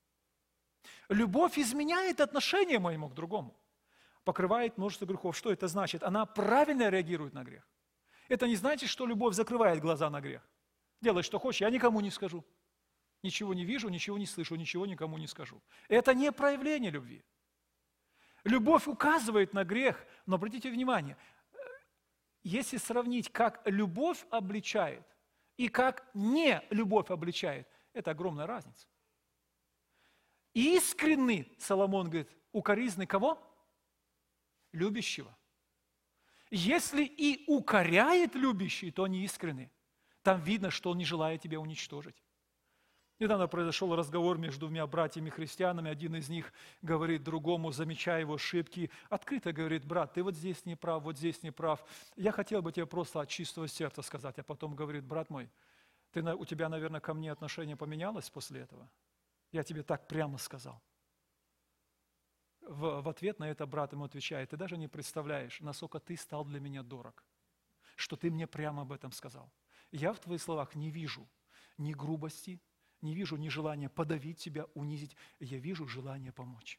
Любовь изменяет отношение моему к другому. Покрывает множество грехов. Что это значит? Она правильно реагирует на грех. Это не значит, что любовь закрывает глаза на грех. Делай, что хочешь, я никому не скажу. Ничего не вижу, ничего не слышу, ничего никому не скажу. Это не проявление любви. Любовь указывает на грех, но обратите внимание, если сравнить, как любовь обличает и как не любовь обличает, это огромная разница. Искренний, Соломон говорит, укоризны кого? Любящего. Если и укоряет любящий, то они искренни. Там видно, что он не желает тебя уничтожить. Недавно произошел разговор между двумя братьями-христианами. Один из них говорит другому, замечая его ошибки, открыто говорит: брат, ты вот здесь не прав, вот здесь не прав. Я хотел бы тебе просто от чистого сердца сказать. А потом говорит: брат мой, ты, у тебя, наверное, ко мне отношение поменялось после этого? Я тебе так прямо сказал. В, в ответ на это брат ему отвечает: ты даже не представляешь, насколько ты стал для меня дорог, что ты мне прямо об этом сказал. Я в твоих словах не вижу ни грубости, не вижу ни желания подавить тебя, унизить, я вижу желание помочь.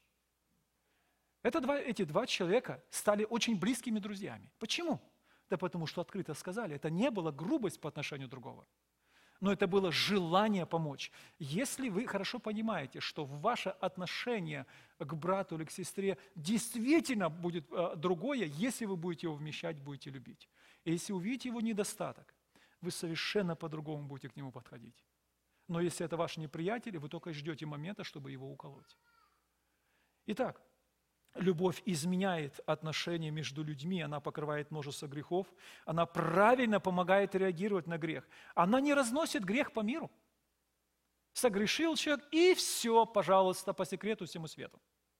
Это два, эти два человека стали очень близкими друзьями. Почему? Да потому что открыто сказали, это не была грубость по отношению другого, но это было желание помочь. Если вы хорошо понимаете, что ваше отношение к брату или к сестре действительно будет э, другое, если вы будете его вмещать, будете любить. И если увидите его недостаток, вы совершенно по-другому будете к нему подходить. Но если это ваш неприятель, вы только ждете момента, чтобы его уколоть. Итак, любовь изменяет отношения между людьми, она покрывает множество грехов, она правильно помогает реагировать на грех. Она не разносит грех по миру. Согрешил человек, и все, пожалуйста, по секрету всему свету.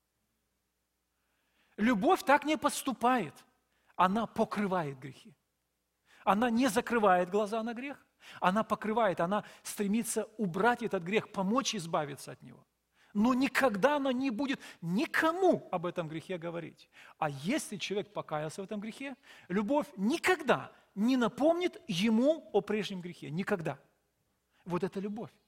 Любовь так не поступает. Она покрывает грехи. Она не закрывает глаза на грех, она покрывает, она стремится убрать этот грех, помочь избавиться от него. Но никогда она не будет никому об этом грехе говорить. А если человек покаялся в этом грехе, любовь никогда не напомнит ему о прежнем грехе. Никогда. Вот это любовь.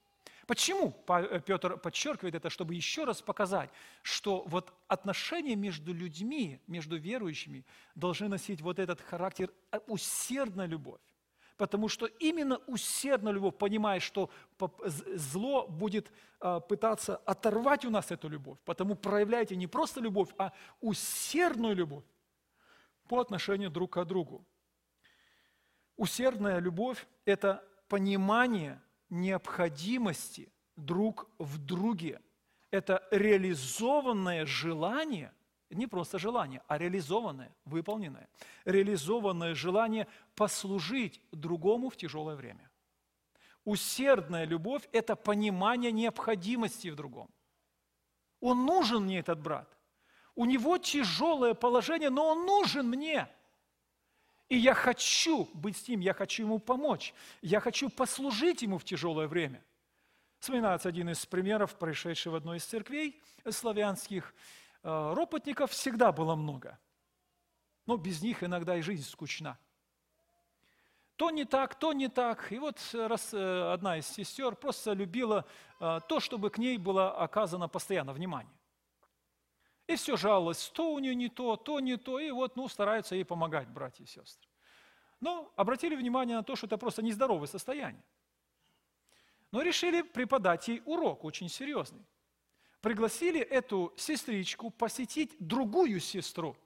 Почему Петр подчеркивает это? Чтобы еще раз показать, что вот отношения между людьми, между верующими должны носить вот этот характер усердная любовь. Потому что именно усердная любовь, понимая, что зло будет пытаться оторвать у нас эту любовь, потому проявляйте не просто любовь, а усердную любовь по отношению друг к другу. Усердная любовь – это понимание необходимости друг в друге. Это реализованное желание, не просто желание, а реализованное, выполненное, реализованное желание послужить другому в тяжелое время. Усердная любовь – это понимание необходимости в другом. Он нужен мне, этот брат. У него тяжелое положение, но он нужен мне. И я хочу быть с ним, я хочу ему помочь, я хочу послужить ему в тяжелое время. Вспоминается один из примеров, происшедший в одной из церквей славянских. Ропотников всегда было много, но без них иногда и жизнь скучна. То не так, то не так. И вот раз одна из сестер просто любила то, чтобы к ней было оказано постоянно внимание. И все жаловалось, то у нее не то, то не то, и вот, ну, стараются ей помогать, братья и сестры. Но обратили внимание на то, что это просто нездоровое состояние. Но решили преподать ей урок очень серьезный. Пригласили эту сестричку посетить другую сестру.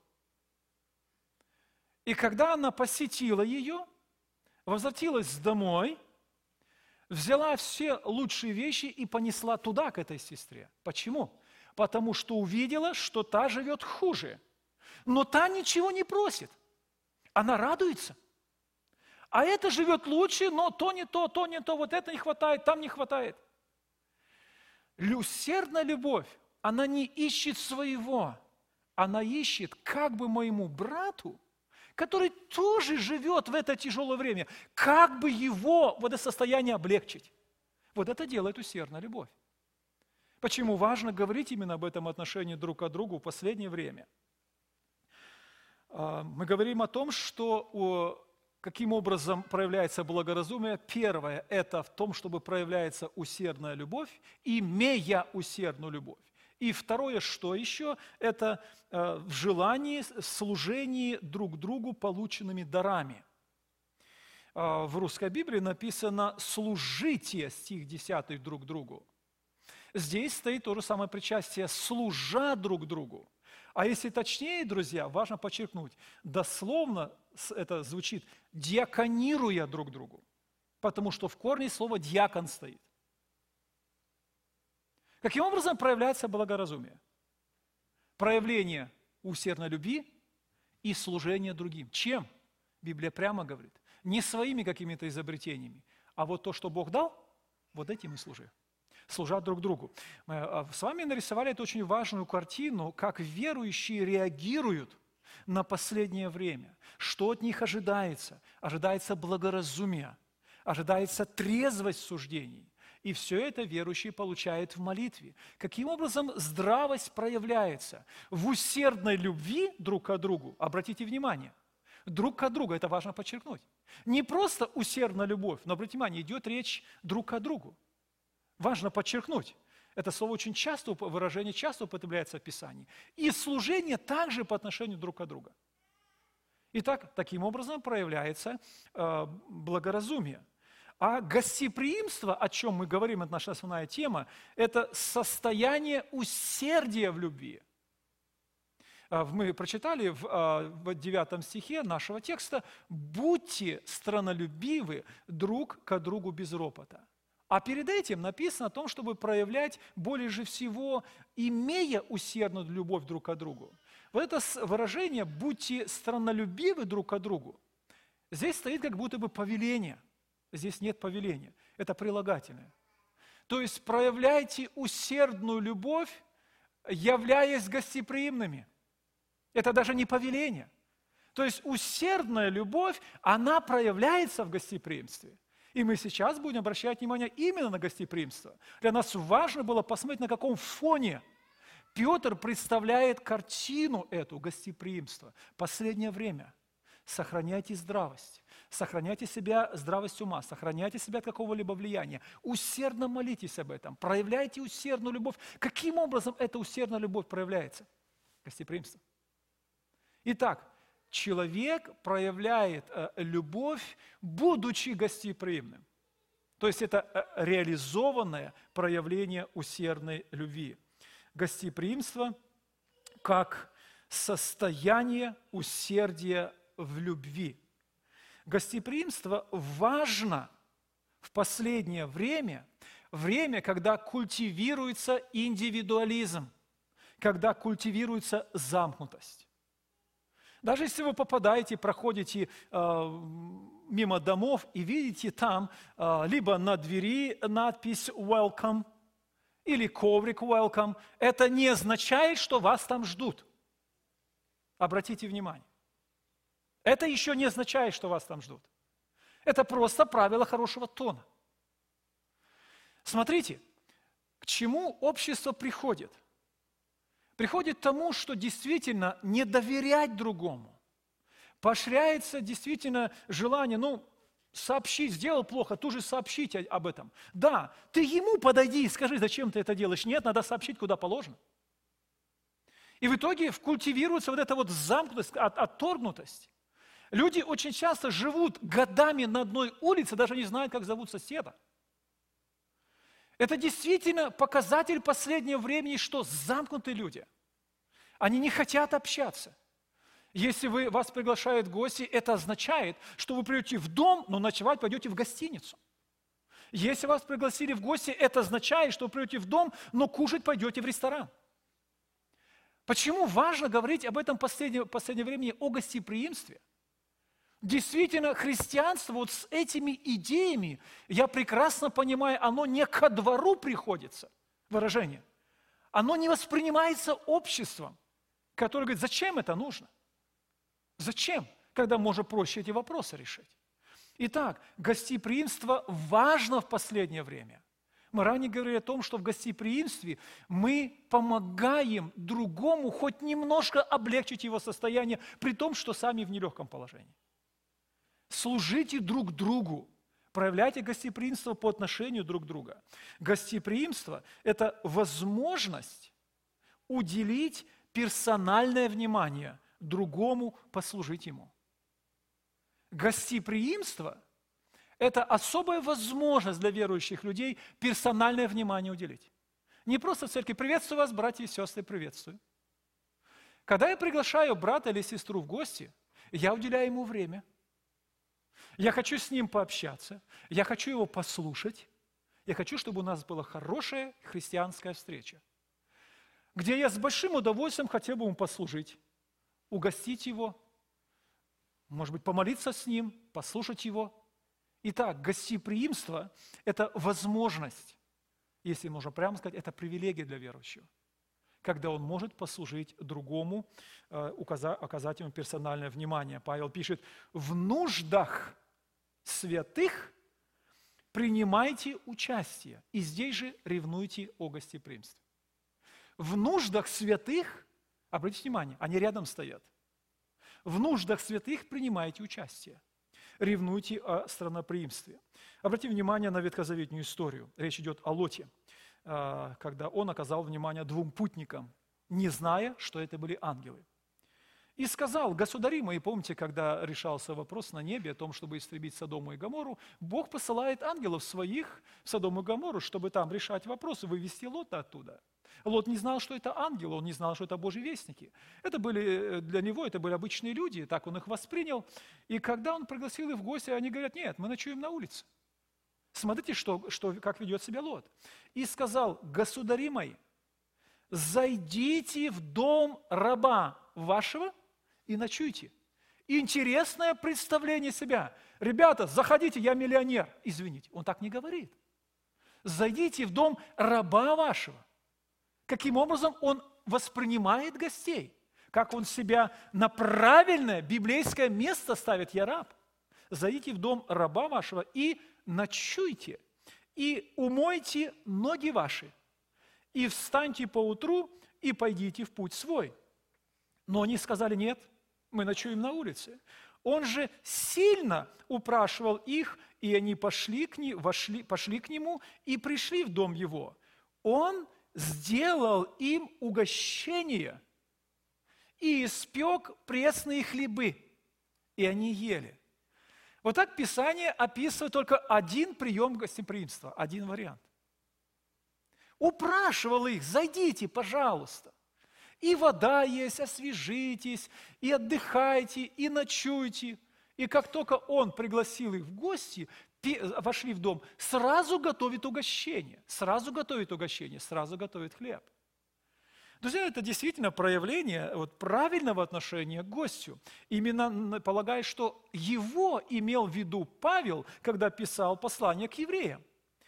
И когда она посетила ее, возвратилась домой, взяла все лучшие вещи и понесла туда, к этой сестре. Почему? Потому что увидела, что та живет хуже. Но та ничего не просит. Она радуется. А это живет лучше, но то не то, то не то, вот это не хватает, там не хватает. Усердная любовь, она не ищет своего. Она ищет, как бы моему брату, который тоже живет в это тяжелое время, как бы его в это состояние облегчить. Вот это делает усердная любовь. Почему важно говорить именно об этом отношении друг к другу в последнее время? Мы говорим о том, что каким образом проявляется благоразумие. Первое – это в том, чтобы проявляется усердная любовь, имея усердную любовь. И второе, что еще? Это в желании, служении друг другу полученными дарами. В русской Библии написано «служите», стих десятый, друг другу. Здесь стоит то же самое причастие, служа друг другу. А если точнее, друзья, важно подчеркнуть, дословно это звучит диаконируя друг другу, потому что в корне слова диакон стоит. Каким образом проявляется благоразумие? Проявление усердной любви и служение другим. Чем? Библия прямо говорит. Не своими какими-то изобретениями, а вот то, что Бог дал, вот этим и служи. Служат друг другу. Мы с вами нарисовали эту очень важную картину, как верующие реагируют на последнее время. Что от них ожидается? Ожидается благоразумие, ожидается трезвость суждений. И все это верующий получает в молитве. Каким образом здравость проявляется? В усердной любви друг к другу. Обратите внимание. Друг к другу, это важно подчеркнуть. Не просто усердная любовь, но, обратите внимание, идет речь друг к другу. Важно подчеркнуть. Это слово очень часто, выражение часто употребляется в Писании. И служение также по отношению друг к другу. Итак, таким образом проявляется э, благоразумие. А гостеприимство, о чем мы говорим, это наша основная тема, это состояние усердия в любви. Мы прочитали в девятом стихе нашего текста: «Будьте страннолюбивы друг к другу без ропота». А перед этим написано о том, чтобы проявлять более же всего, имея усердную любовь друг к другу. Вот это выражение «будьте страннолюбивы друг к другу», здесь стоит как будто бы повеление. Здесь нет повеления, это прилагательное. То есть проявляйте усердную любовь, являясь гостеприимными. Это даже не повеление. То есть усердная любовь, она проявляется в гостеприимстве. И мы сейчас будем обращать внимание именно на гостеприимство. Для нас важно было посмотреть, на каком фоне Петр представляет картину эту гостеприимства. Последнее время. Сохраняйте здравость, Сохраняйте себя здравость ума, сохраняйте себя от какого-либо влияния. Усердно молитесь об этом, проявляйте усердную любовь. Каким образом эта усердная любовь проявляется? Гостеприимство. Итак, человек проявляет э, любовь, будучи гостеприимным. То есть это э, реализованное проявление усердной любви. Гостеприимство как состояние усердия в любви. Гостеприимство важно в последнее время, время, когда культивируется индивидуализм, когда культивируется замкнутость. Даже если вы попадаете, проходите э, мимо домов и видите там э, либо на двери надпись «Welcome» или коврик «Welcome», это не означает, что вас там ждут. Обратите внимание. Это еще не означает, что вас там ждут. Это просто правило хорошего тона. Смотрите, к чему общество приходит. Приходит к тому, что действительно не доверять другому. Поощряется действительно желание, ну, сообщить, сделал плохо, тут же сообщить об этом. Да, ты ему подойди и скажи, зачем ты это делаешь. Нет, надо сообщить, куда положено. И в итоге культивируется вот эта вот замкнутость, отторгнутость. Люди очень часто живут годами на одной улице, даже не знают, как зовут соседа. Это действительно показатель последнего времени, что замкнутые люди. Они не хотят общаться. Если вы, вас приглашают в гости, это означает, что вы придете в дом, но ночевать пойдете в гостиницу. Если вас пригласили в гости, это означает, что вы придете в дом, но кушать пойдете в ресторан. Почему важно говорить об этом в последнее, последнее время, о гостеприимстве? Действительно, христианство вот с этими идеями, я прекрасно понимаю, оно не ко двору приходится, выражение. Оно не воспринимается обществом, которое говорит, зачем это нужно? Зачем, когда можно проще эти вопросы решить? Итак, гостеприимство важно в последнее время. Мы ранее говорили о том, что в гостеприимстве мы помогаем другому хоть немножко облегчить его состояние, при том, что сами в нелегком положении. Служите друг другу, проявляйте гостеприимство по отношению друг к другу. Гостеприимство – это возможность уделить персональное внимание другому, послужить ему. Гостеприимство – это особая возможность для верующих людей персональное внимание уделить. Не просто в церкви «приветствую вас, братья и сестры, приветствую». Когда я приглашаю брата или сестру в гости, я уделяю ему время. Я хочу с ним пообщаться, я хочу его послушать, я хочу, чтобы у нас была хорошая христианская встреча, где я с большим удовольствием хотел бы ему послужить, угостить его, может быть, помолиться с ним, послушать его. Итак, гостеприимство – это возможность, если можно прямо сказать, это привилегия для верующего, когда он может послужить другому, оказать ему персональное внимание. Павел пишет, в нуждах святых принимайте участие, и здесь же ревнуйте о гостеприимстве. В нуждах святых, обратите внимание, они рядом стоят, в нуждах святых принимайте участие, ревнуйте о странноприимстве. Обратите внимание на ветхозаветную историю. Речь идет о Лоте, когда он оказал внимание двум путникам, не зная, что это были ангелы. И сказал, государи мои, помните, когда решался вопрос на небе о том, чтобы истребить Содому и Гоморру, Бог посылает ангелов своих в Содому и Гоморру, чтобы там решать вопросы, вывести Лота оттуда. Лот не знал, что это ангелы, он не знал, что это Божьи вестники. Это были, для него это были обычные люди, так он их воспринял. И когда он пригласил их в гости, они говорят, нет, мы ночуем на улице. Смотрите, что, что, как ведет себя Лот. И сказал, государи мои, зайдите в дом раба вашего и ночуйте. Интересное представление себя. Ребята, заходите, я миллионер. Извините, он так не говорит. Зайдите в дом раба вашего. Каким образом он воспринимает гостей? Как он себя на правильное библейское место ставит, я раб. Зайдите в дом раба вашего и ночуйте, и умойте ноги ваши, и встаньте поутру, и пойдите в путь свой. Но они сказали, нет, мы ночуем на улице. Он же сильно упрашивал их, и они пошли к, не, вошли, пошли к нему и пришли в дом его. Он сделал им угощение и испек пресные хлебы, и они ели. Вот так Писание описывает только один прием гостеприимства, один вариант. Упрашивал их: зайдите, пожалуйста. И вода есть, освежитесь, и отдыхайте, и ночуйте. И как только он пригласил их в гости, вошли в дом, сразу готовит угощение, сразу готовит угощение, сразу готовит хлеб. Друзья, это действительно проявление вот, правильного отношения к гостю. Именно полагая, что его имел в виду Павел, когда писал послание к евреям.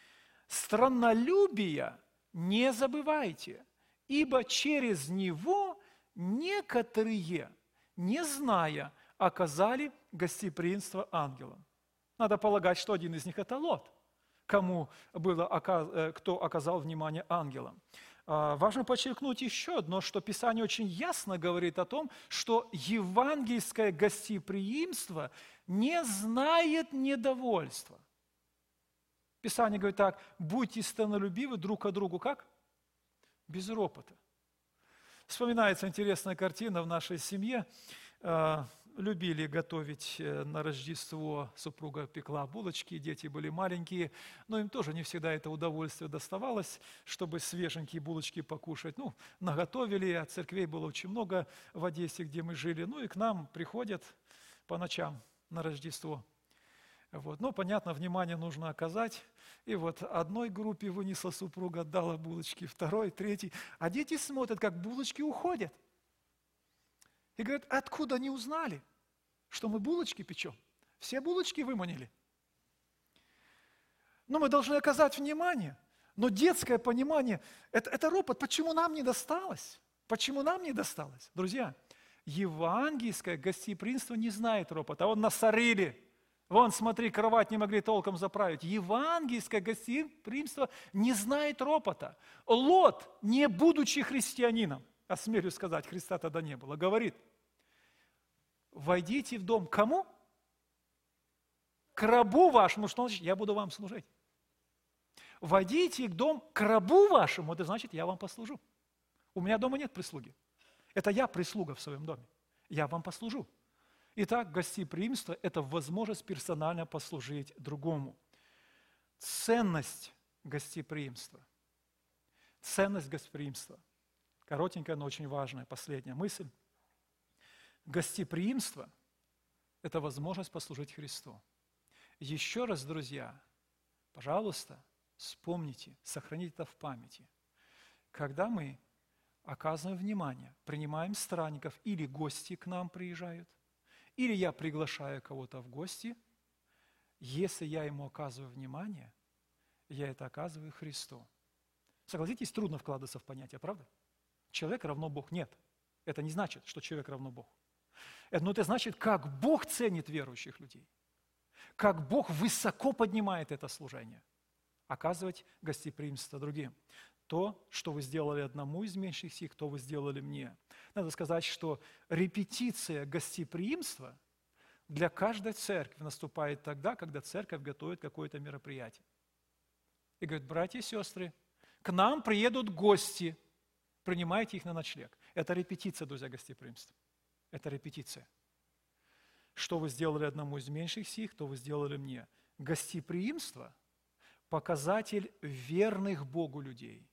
Страннолюбия не забывайте, ибо через него некоторые, не зная, оказали гостеприимство ангелам. Надо полагать, что один из них – это Лот, кому было, кто оказал внимание ангелам. Важно подчеркнуть еще одно, что Писание очень ясно говорит о том, что евангельское гостеприимство не знает недовольства. Писание говорит так: будьте станолюбивы друг к другу как? Без ропота. Вспоминается интересная картина в нашей семье. Любили готовить на Рождество, супруга пекла булочки, дети были маленькие, но им тоже не всегда это удовольствие доставалось, чтобы свеженькие булочки покушать. Ну, наготовили, а церквей было очень много в Одессе, где мы жили, ну и к нам приходят по ночам на Рождество. Вот. Ну, понятно, внимание нужно оказать. И вот одной группе вынесла супруга, отдала булочки, второй, третий, а дети смотрят, как булочки уходят. И говорят: откуда они узнали, что мы булочки печем? Все булочки выманили. Но мы должны оказать внимание. Но детское понимание это, – это ропот. Почему нам не досталось? Почему нам не досталось? Друзья, евангельское гостеприимство не знает ропота. Вон насорили. Вон, смотри, кровать не могли толком заправить. Евангельское гостеприимство не знает ропота. Лот, не будучи христианином, осмелюсь сказать, Христа тогда не было, говорит: войдите в дом кому? К рабу вашему, что значит? Я буду вам служить. Войдите в дом к рабу вашему, это значит, я вам послужу. У меня дома нет прислуги. Это я прислуга в своем доме. Я вам послужу. Итак, гостеприимство – это возможность персонально послужить другому. Ценность гостеприимства. Ценность гостеприимства. Коротенькая, но очень важная последняя мысль. Гостеприимство – это возможность послужить Христу. Еще раз, друзья, пожалуйста, вспомните, сохраните это в памяти. Когда мы оказываем внимание, принимаем странников, или гости к нам приезжают, или я приглашаю кого-то в гости, если я ему оказываю внимание, я это оказываю Христу. Согласитесь, трудно вкладываться в понятие, правда? Человек равно Бог. Нет. Это не значит, что человек равно Бог. Но это значит, как Бог ценит верующих людей. Как Бог высоко поднимает это служение. Оказывать гостеприимство другим. То, что вы сделали одному из меньших сих, то вы сделали мне. Надо сказать, что репетиция гостеприимства для каждой церкви наступает тогда, когда церковь готовит какое-то мероприятие. И говорит: братья и сестры, к нам приедут гости, принимайте их на ночлег. Это репетиция, друзья, гостеприимства. Это репетиция. Что вы сделали одному из меньших сих, то вы сделали мне. Гостеприимство – показатель верных Богу людей,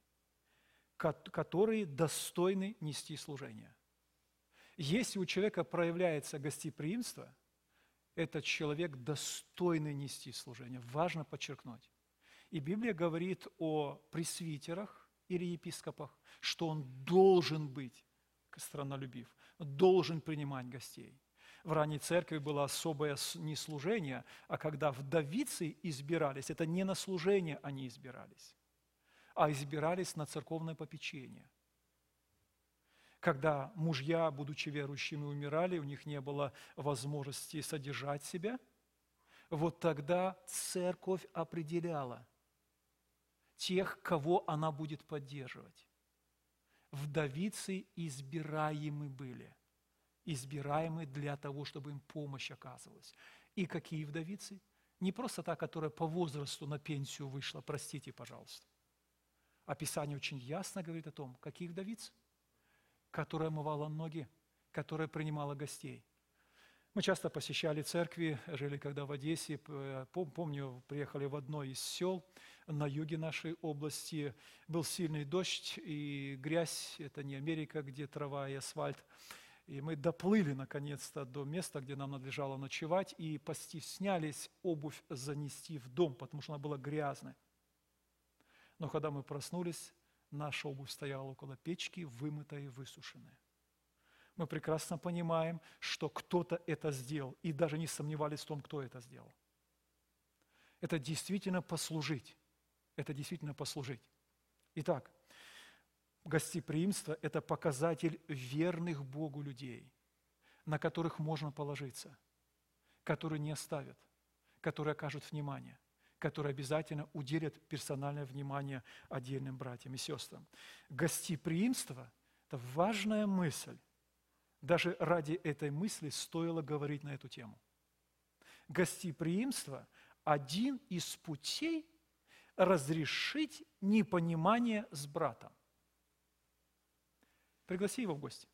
которые достойны нести служение. Если у человека проявляется гостеприимство, этот человек достойный нести служение. Важно подчеркнуть. И Библия говорит о пресвитерах или епископах, что он должен быть страннолюбив, должен принимать гостей. В ранней церкви было особое не служение, а когда вдовицы избирались, это не на служение они избирались, а избирались на церковное попечение. Когда мужья, будучи верующими, умирали, у них не было возможности содержать себя, вот тогда церковь определяла тех, кого она будет поддерживать. Вдовицы избираемы были. избираемые для того, чтобы им помощь оказывалась. И какие вдовицы? Не просто та, которая по возрасту на пенсию вышла, простите, пожалуйста. А Писание очень ясно говорит о том, каких вдовиц? Которая омывала ноги, которая принимала гостей. Мы часто посещали церкви, жили когда в Одессе. Помню, приехали в одно из сел на юге нашей области. Был сильный дождь и грязь. Это не Америка, где трава и асфальт. И мы доплыли, наконец-то, до места, где нам надлежало ночевать, и постеснялись обувь занести в дом, потому что она была грязная. Но когда мы проснулись, наша обувь стояла около печки, вымытая и высушенная. Мы прекрасно понимаем, что кто-то это сделал, и даже не сомневались в том, кто это сделал. Это действительно послужить. Это действительно послужить. Итак, гостеприимство – это показатель верных Богу людей, на которых можно положиться, которые не оставят, которые окажут внимание, которые обязательно уделят персональное внимание отдельным братьям и сестрам. Гостеприимство – это важная мысль. Даже ради этой мысли стоило говорить на эту тему. Гостеприимство – один из путей разрешить непонимание с братом. Пригласи его в гости.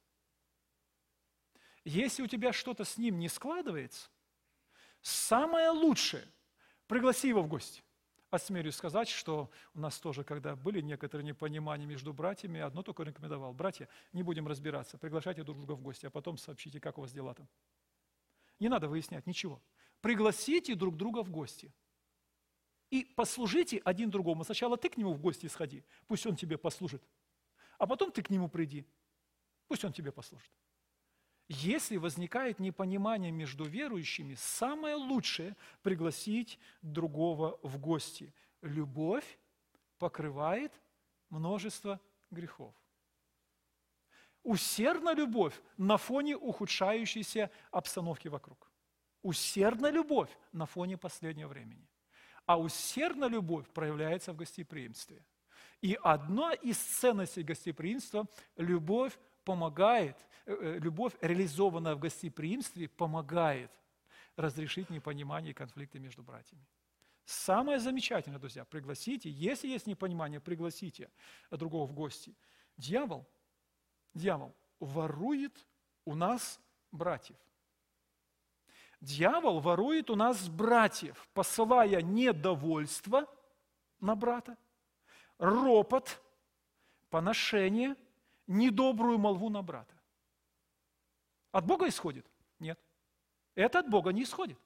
Если у тебя что-то с ним не складывается, самое лучшее – пригласи его в гости. Осмелюсь сказать, что у нас тоже, когда были некоторые непонимания между братьями, одно только рекомендовал. Братья, не будем разбираться, приглашайте друг друга в гости, а потом сообщите, как у вас дела там. Не надо выяснять ничего. Пригласите друг друга в гости. И послужите один другому. Сначала ты к нему в гости сходи, пусть он тебе послужит. А потом ты к нему приди, пусть он тебе послужит. Если возникает непонимание между верующими, самое лучшее – пригласить другого в гости. Любовь покрывает множество грехов. Усердна любовь на фоне ухудшающейся обстановки вокруг. Усердна любовь на фоне последнего времени. А усердная любовь проявляется в гостеприимстве. И одна из ценностей гостеприимства – любовь помогает, любовь, реализованная в гостеприимстве, помогает разрешить непонимание и конфликты между братьями. Самое замечательное, друзья, пригласите, если есть непонимание, пригласите другого в гости. Дьявол, дьявол ворует у нас братьев. Дьявол ворует у нас братьев, посылая недовольство на брата, ропот, поношение, недобрую молву на брата. От Бога исходит? Нет. Это от Бога не исходит.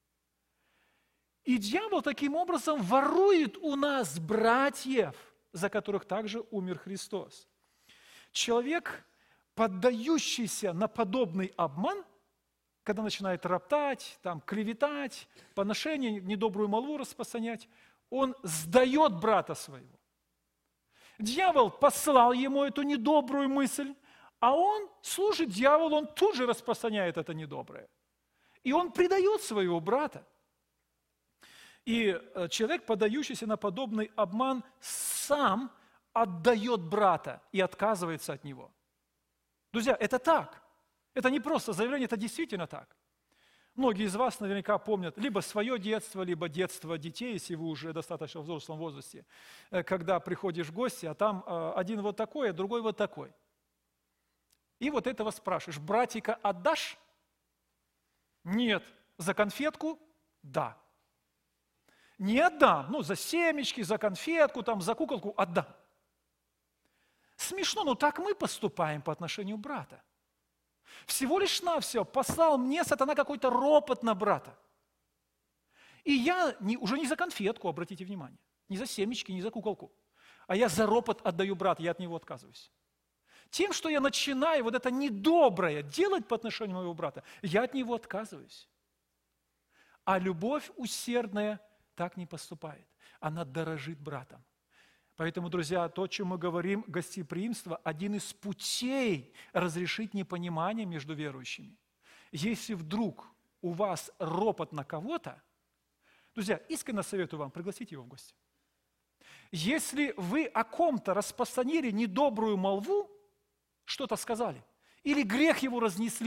И дьявол таким образом ворует у нас братьев, за которых также умер Христос. Человек, поддающийся на подобный обман, когда начинает роптать, там, клеветать, поношение, недобрую молву распространять, он сдает брата своего. Дьявол послал ему эту недобрую мысль, а он служит дьяволу, он тут же распространяет это недоброе. И он предает своего брата. И человек, подающийся на подобный обман, сам отдает брата и отказывается от него. Друзья, это так. Это не просто заявление, это действительно так. Многие из вас наверняка помнят либо свое детство, либо детство детей, если вы уже достаточно в взрослом возрасте, когда приходишь в гости, а там один вот такой, а другой вот такой. И вот этого спрашиваешь: братика отдашь? Нет. За конфетку? Да. Не отдам. Ну, за семечки, за конфетку, там, за куколку отдам. Смешно, но так мы поступаем по отношению к брату. Всего лишь навсего послал мне сатана какой-то ропот на брата. И я не, уже не за конфетку, обратите внимание, не за семечки, не за куколку, а я за ропот отдаю брата, я от него отказываюсь. Тем, что я начинаю вот это недоброе делать по отношению моего брата, я от него отказываюсь. А любовь усердная так не поступает. Она дорожит братом. Поэтому, друзья, то, о чем мы говорим, гостеприимство – один из путей разрешить непонимание между верующими. Если вдруг у вас ропот на кого-то, друзья, искренне советую вам, пригласите его в гости. Если вы о ком-то распространили недобрую молву, что-то сказали, или грех его разнесли по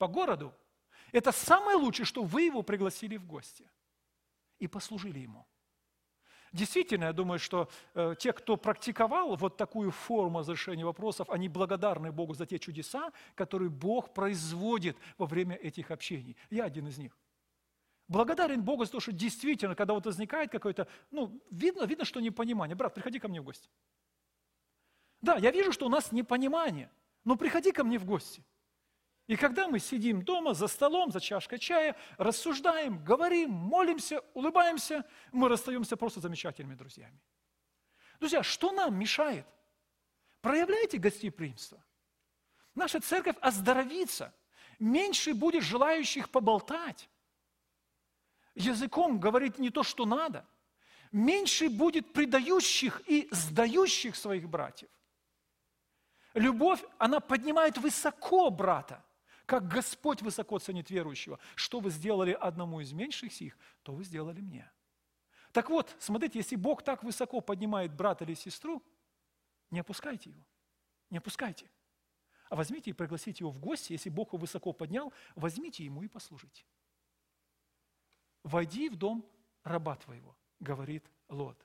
по городу, это самое лучшее, что вы его пригласили в гости и послужили ему. Действительно, я думаю, что э, те, кто практиковал вот такую форму разрешения вопросов, они благодарны Богу за те чудеса, которые Бог производит во время этих общений. Я один из них. Благодарен Богу за то, что действительно, когда вот возникает какое-то, ну, видно, видно, что непонимание. Брат, приходи ко мне в гости. Да, я вижу, что у нас непонимание, но приходи ко мне в гости. И когда мы сидим дома за столом, за чашкой чая, рассуждаем, говорим, молимся, улыбаемся, мы расстаемся просто замечательными друзьями. Друзья, что нам мешает? Проявляйте гостеприимство. Наша церковь оздоровится, меньше будет желающих поболтать, языком говорить не то, что надо, меньше будет предающих и сдающих своих братьев. Любовь, она поднимает высоко брата, как Господь высоко ценит верующего. Что вы сделали одному из меньших сих, то вы сделали мне. Так вот, смотрите, если Бог так высоко поднимает брата или сестру, не опускайте его, не опускайте. А возьмите и пригласите его в гости, если Бог его высоко поднял, возьмите ему и послужите. «Войди в дом раба твоего», говорит Лот.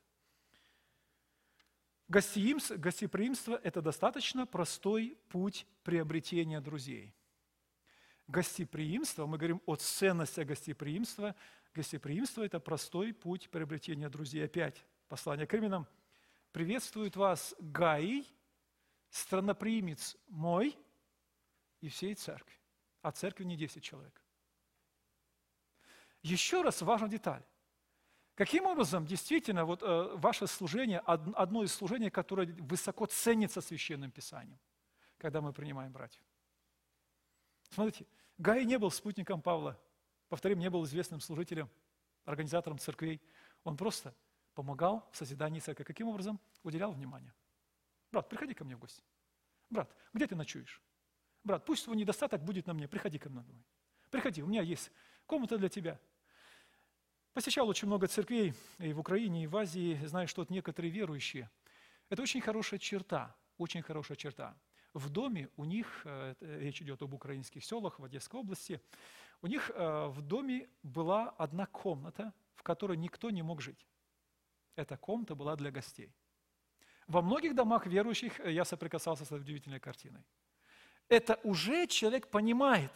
Гостеприимство – это достаточно простой путь приобретения друзей. Гостеприимство, мы говорим о ценности гостеприимства. Гостеприимство – это простой путь приобретения друзей. Опять послание к Римлянам. «Приветствует вас Гаий, страноприимец мой и всей церкви». А церкви не десять человек. Еще раз важная деталь. Каким образом действительно вот, э, ваше служение, од, одно из служений, которое высоко ценится Священным Писанием, когда мы принимаем братьев? Смотрите, Гай не был спутником Павла, повторим, не был известным служителем, организатором церквей. Он просто помогал в созидании церкви. Каким образом? Уделял внимание. Брат, приходи ко мне в гости. Брат, где ты ночуешь? Брат, пусть твой недостаток будет на мне, приходи ко мне домой. Приходи, у меня есть комната для тебя. Посещал очень много церквей и в Украине, и в Азии. Знаю, что вот некоторые верующие. Это очень хорошая черта, очень хорошая черта. В доме у них, речь идет об украинских селах в Одесской области, у них в доме была одна комната, в которой никто не мог жить. Эта комната была для гостей. Во многих домах верующих я соприкасался с этой удивительной картиной. Это уже человек понимает.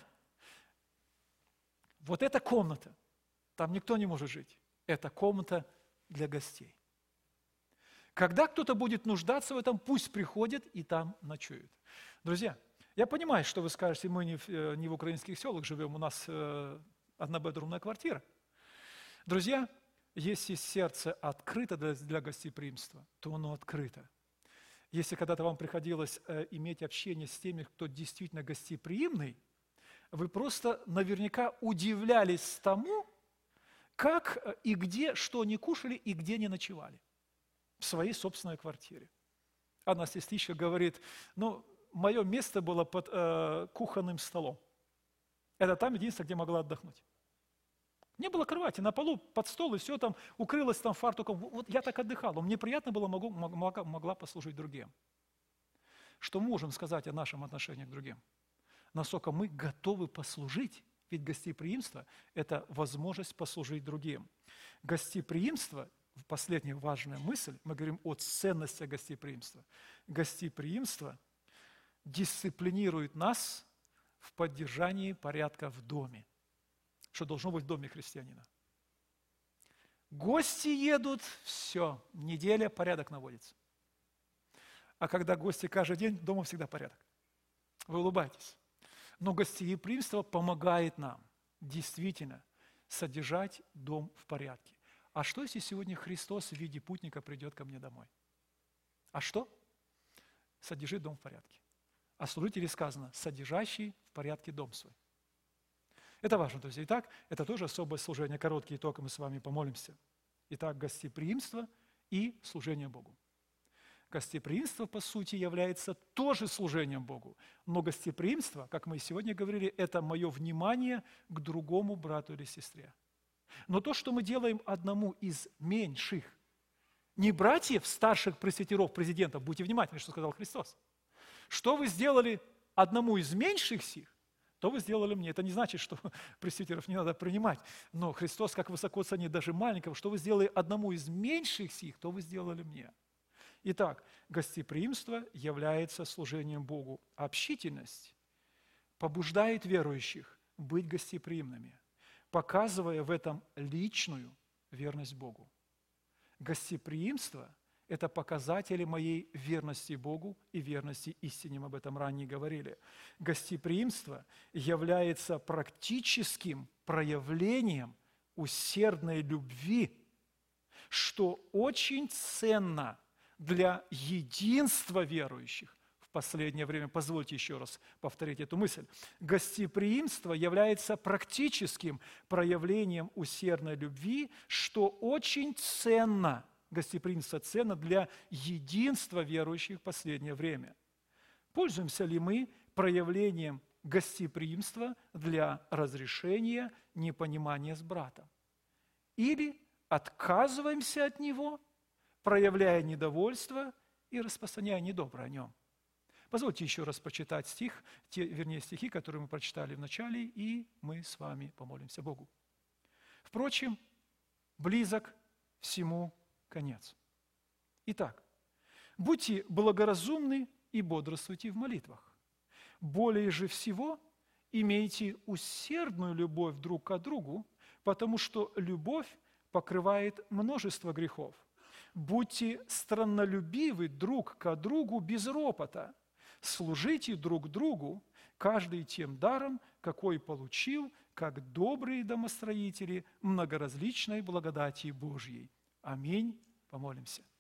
Вот эта комната, там никто не может жить. Это комната для гостей. Когда кто-то будет нуждаться в этом, пусть приходит и там ночует. Друзья, я понимаю, что вы скажете, мы не в, не в украинских селах живем, у нас э, однобедрумная квартира. Друзья, если сердце открыто для, для гостеприимства, то оно открыто. Если когда-то вам приходилось э, иметь общение с теми, кто действительно гостеприимный, вы просто наверняка удивлялись тому, как и где, что они кушали и где не ночевали в своей собственной квартире. Одна сестричка говорит, ну, мое место было под э, кухонным столом. Это там единственное, где могла отдохнуть. Не было кровати, на полу под стол, и все там укрылось там фартуком. Вот я так отдыхала, мне приятно было, могу, могла, могла послужить другим. Что мы можем сказать о нашем отношении к другим? Насколько мы готовы послужить, ведь гостеприимство – это возможность послужить другим. Гостеприимство, последняя важная мысль, мы говорим о ценности гостеприимства. Гостеприимство дисциплинирует нас в поддержании порядка в доме, что должно быть в доме христианина. Гости едут, все, неделя, порядок наводится. А когда гости каждый день, дома всегда порядок. Вы улыбаетесь. Но гостеприимство помогает нам действительно содержать дом в порядке. А что, если сегодня Христос в виде путника придет ко мне домой? А что? Содержи дом в порядке. О служителе сказано, содержащий в порядке дом свой. Это важно, друзья. Итак, это тоже особое служение. Короткий итог, и мы с вами помолимся. Итак, гостеприимство и служение Богу. Гостеприимство, по сути, является тоже служением Богу. Но гостеприимство, как мы сегодня говорили, это мое внимание к другому брату или сестре. Но то, что мы делаем одному из меньших, не братьев, старших пресвитеров, президентов, будьте внимательны, что сказал Христос. Что вы сделали одному из меньших сих, то вы сделали мне. Это не значит, что пресвитеров не надо принимать. Но Христос, как высоко ценит даже маленького, что вы сделали одному из меньших сих, то вы сделали мне. Итак, гостеприимство является служением Богу. Общительность побуждает верующих быть гостеприимными, показывая в этом личную верность Богу. Гостеприимство – это показатели моей верности Богу и верности истине, мы об этом ранее говорили. Гостеприимство является практическим проявлением усердной любви, что очень ценно для единства верующих в последнее время. Позвольте еще раз повторить эту мысль. Гостеприимство является практическим проявлением усердной любви, что очень ценно, гостеприимство ценно для единства верующих в последнее время. Пользуемся ли мы проявлением гостеприимства для разрешения непонимания с братом? Или отказываемся от него, проявляя недовольство и распространяя недоброе о нем? Позвольте еще раз почитать стих, те, вернее, стихи, которые мы прочитали в начале, и мы с вами помолимся Богу. Впрочем, близок всему конец. Итак, будьте благоразумны и бодрствуйте в молитвах. Более же всего имейте усердную любовь друг к другу, потому что любовь покрывает множество грехов. Будьте страннолюбивы друг к другу без ропота. Служите друг другу, каждый тем даром, какой получил, как добрые домостроители многоразличной благодати Божьей. Аминь. Помолимся.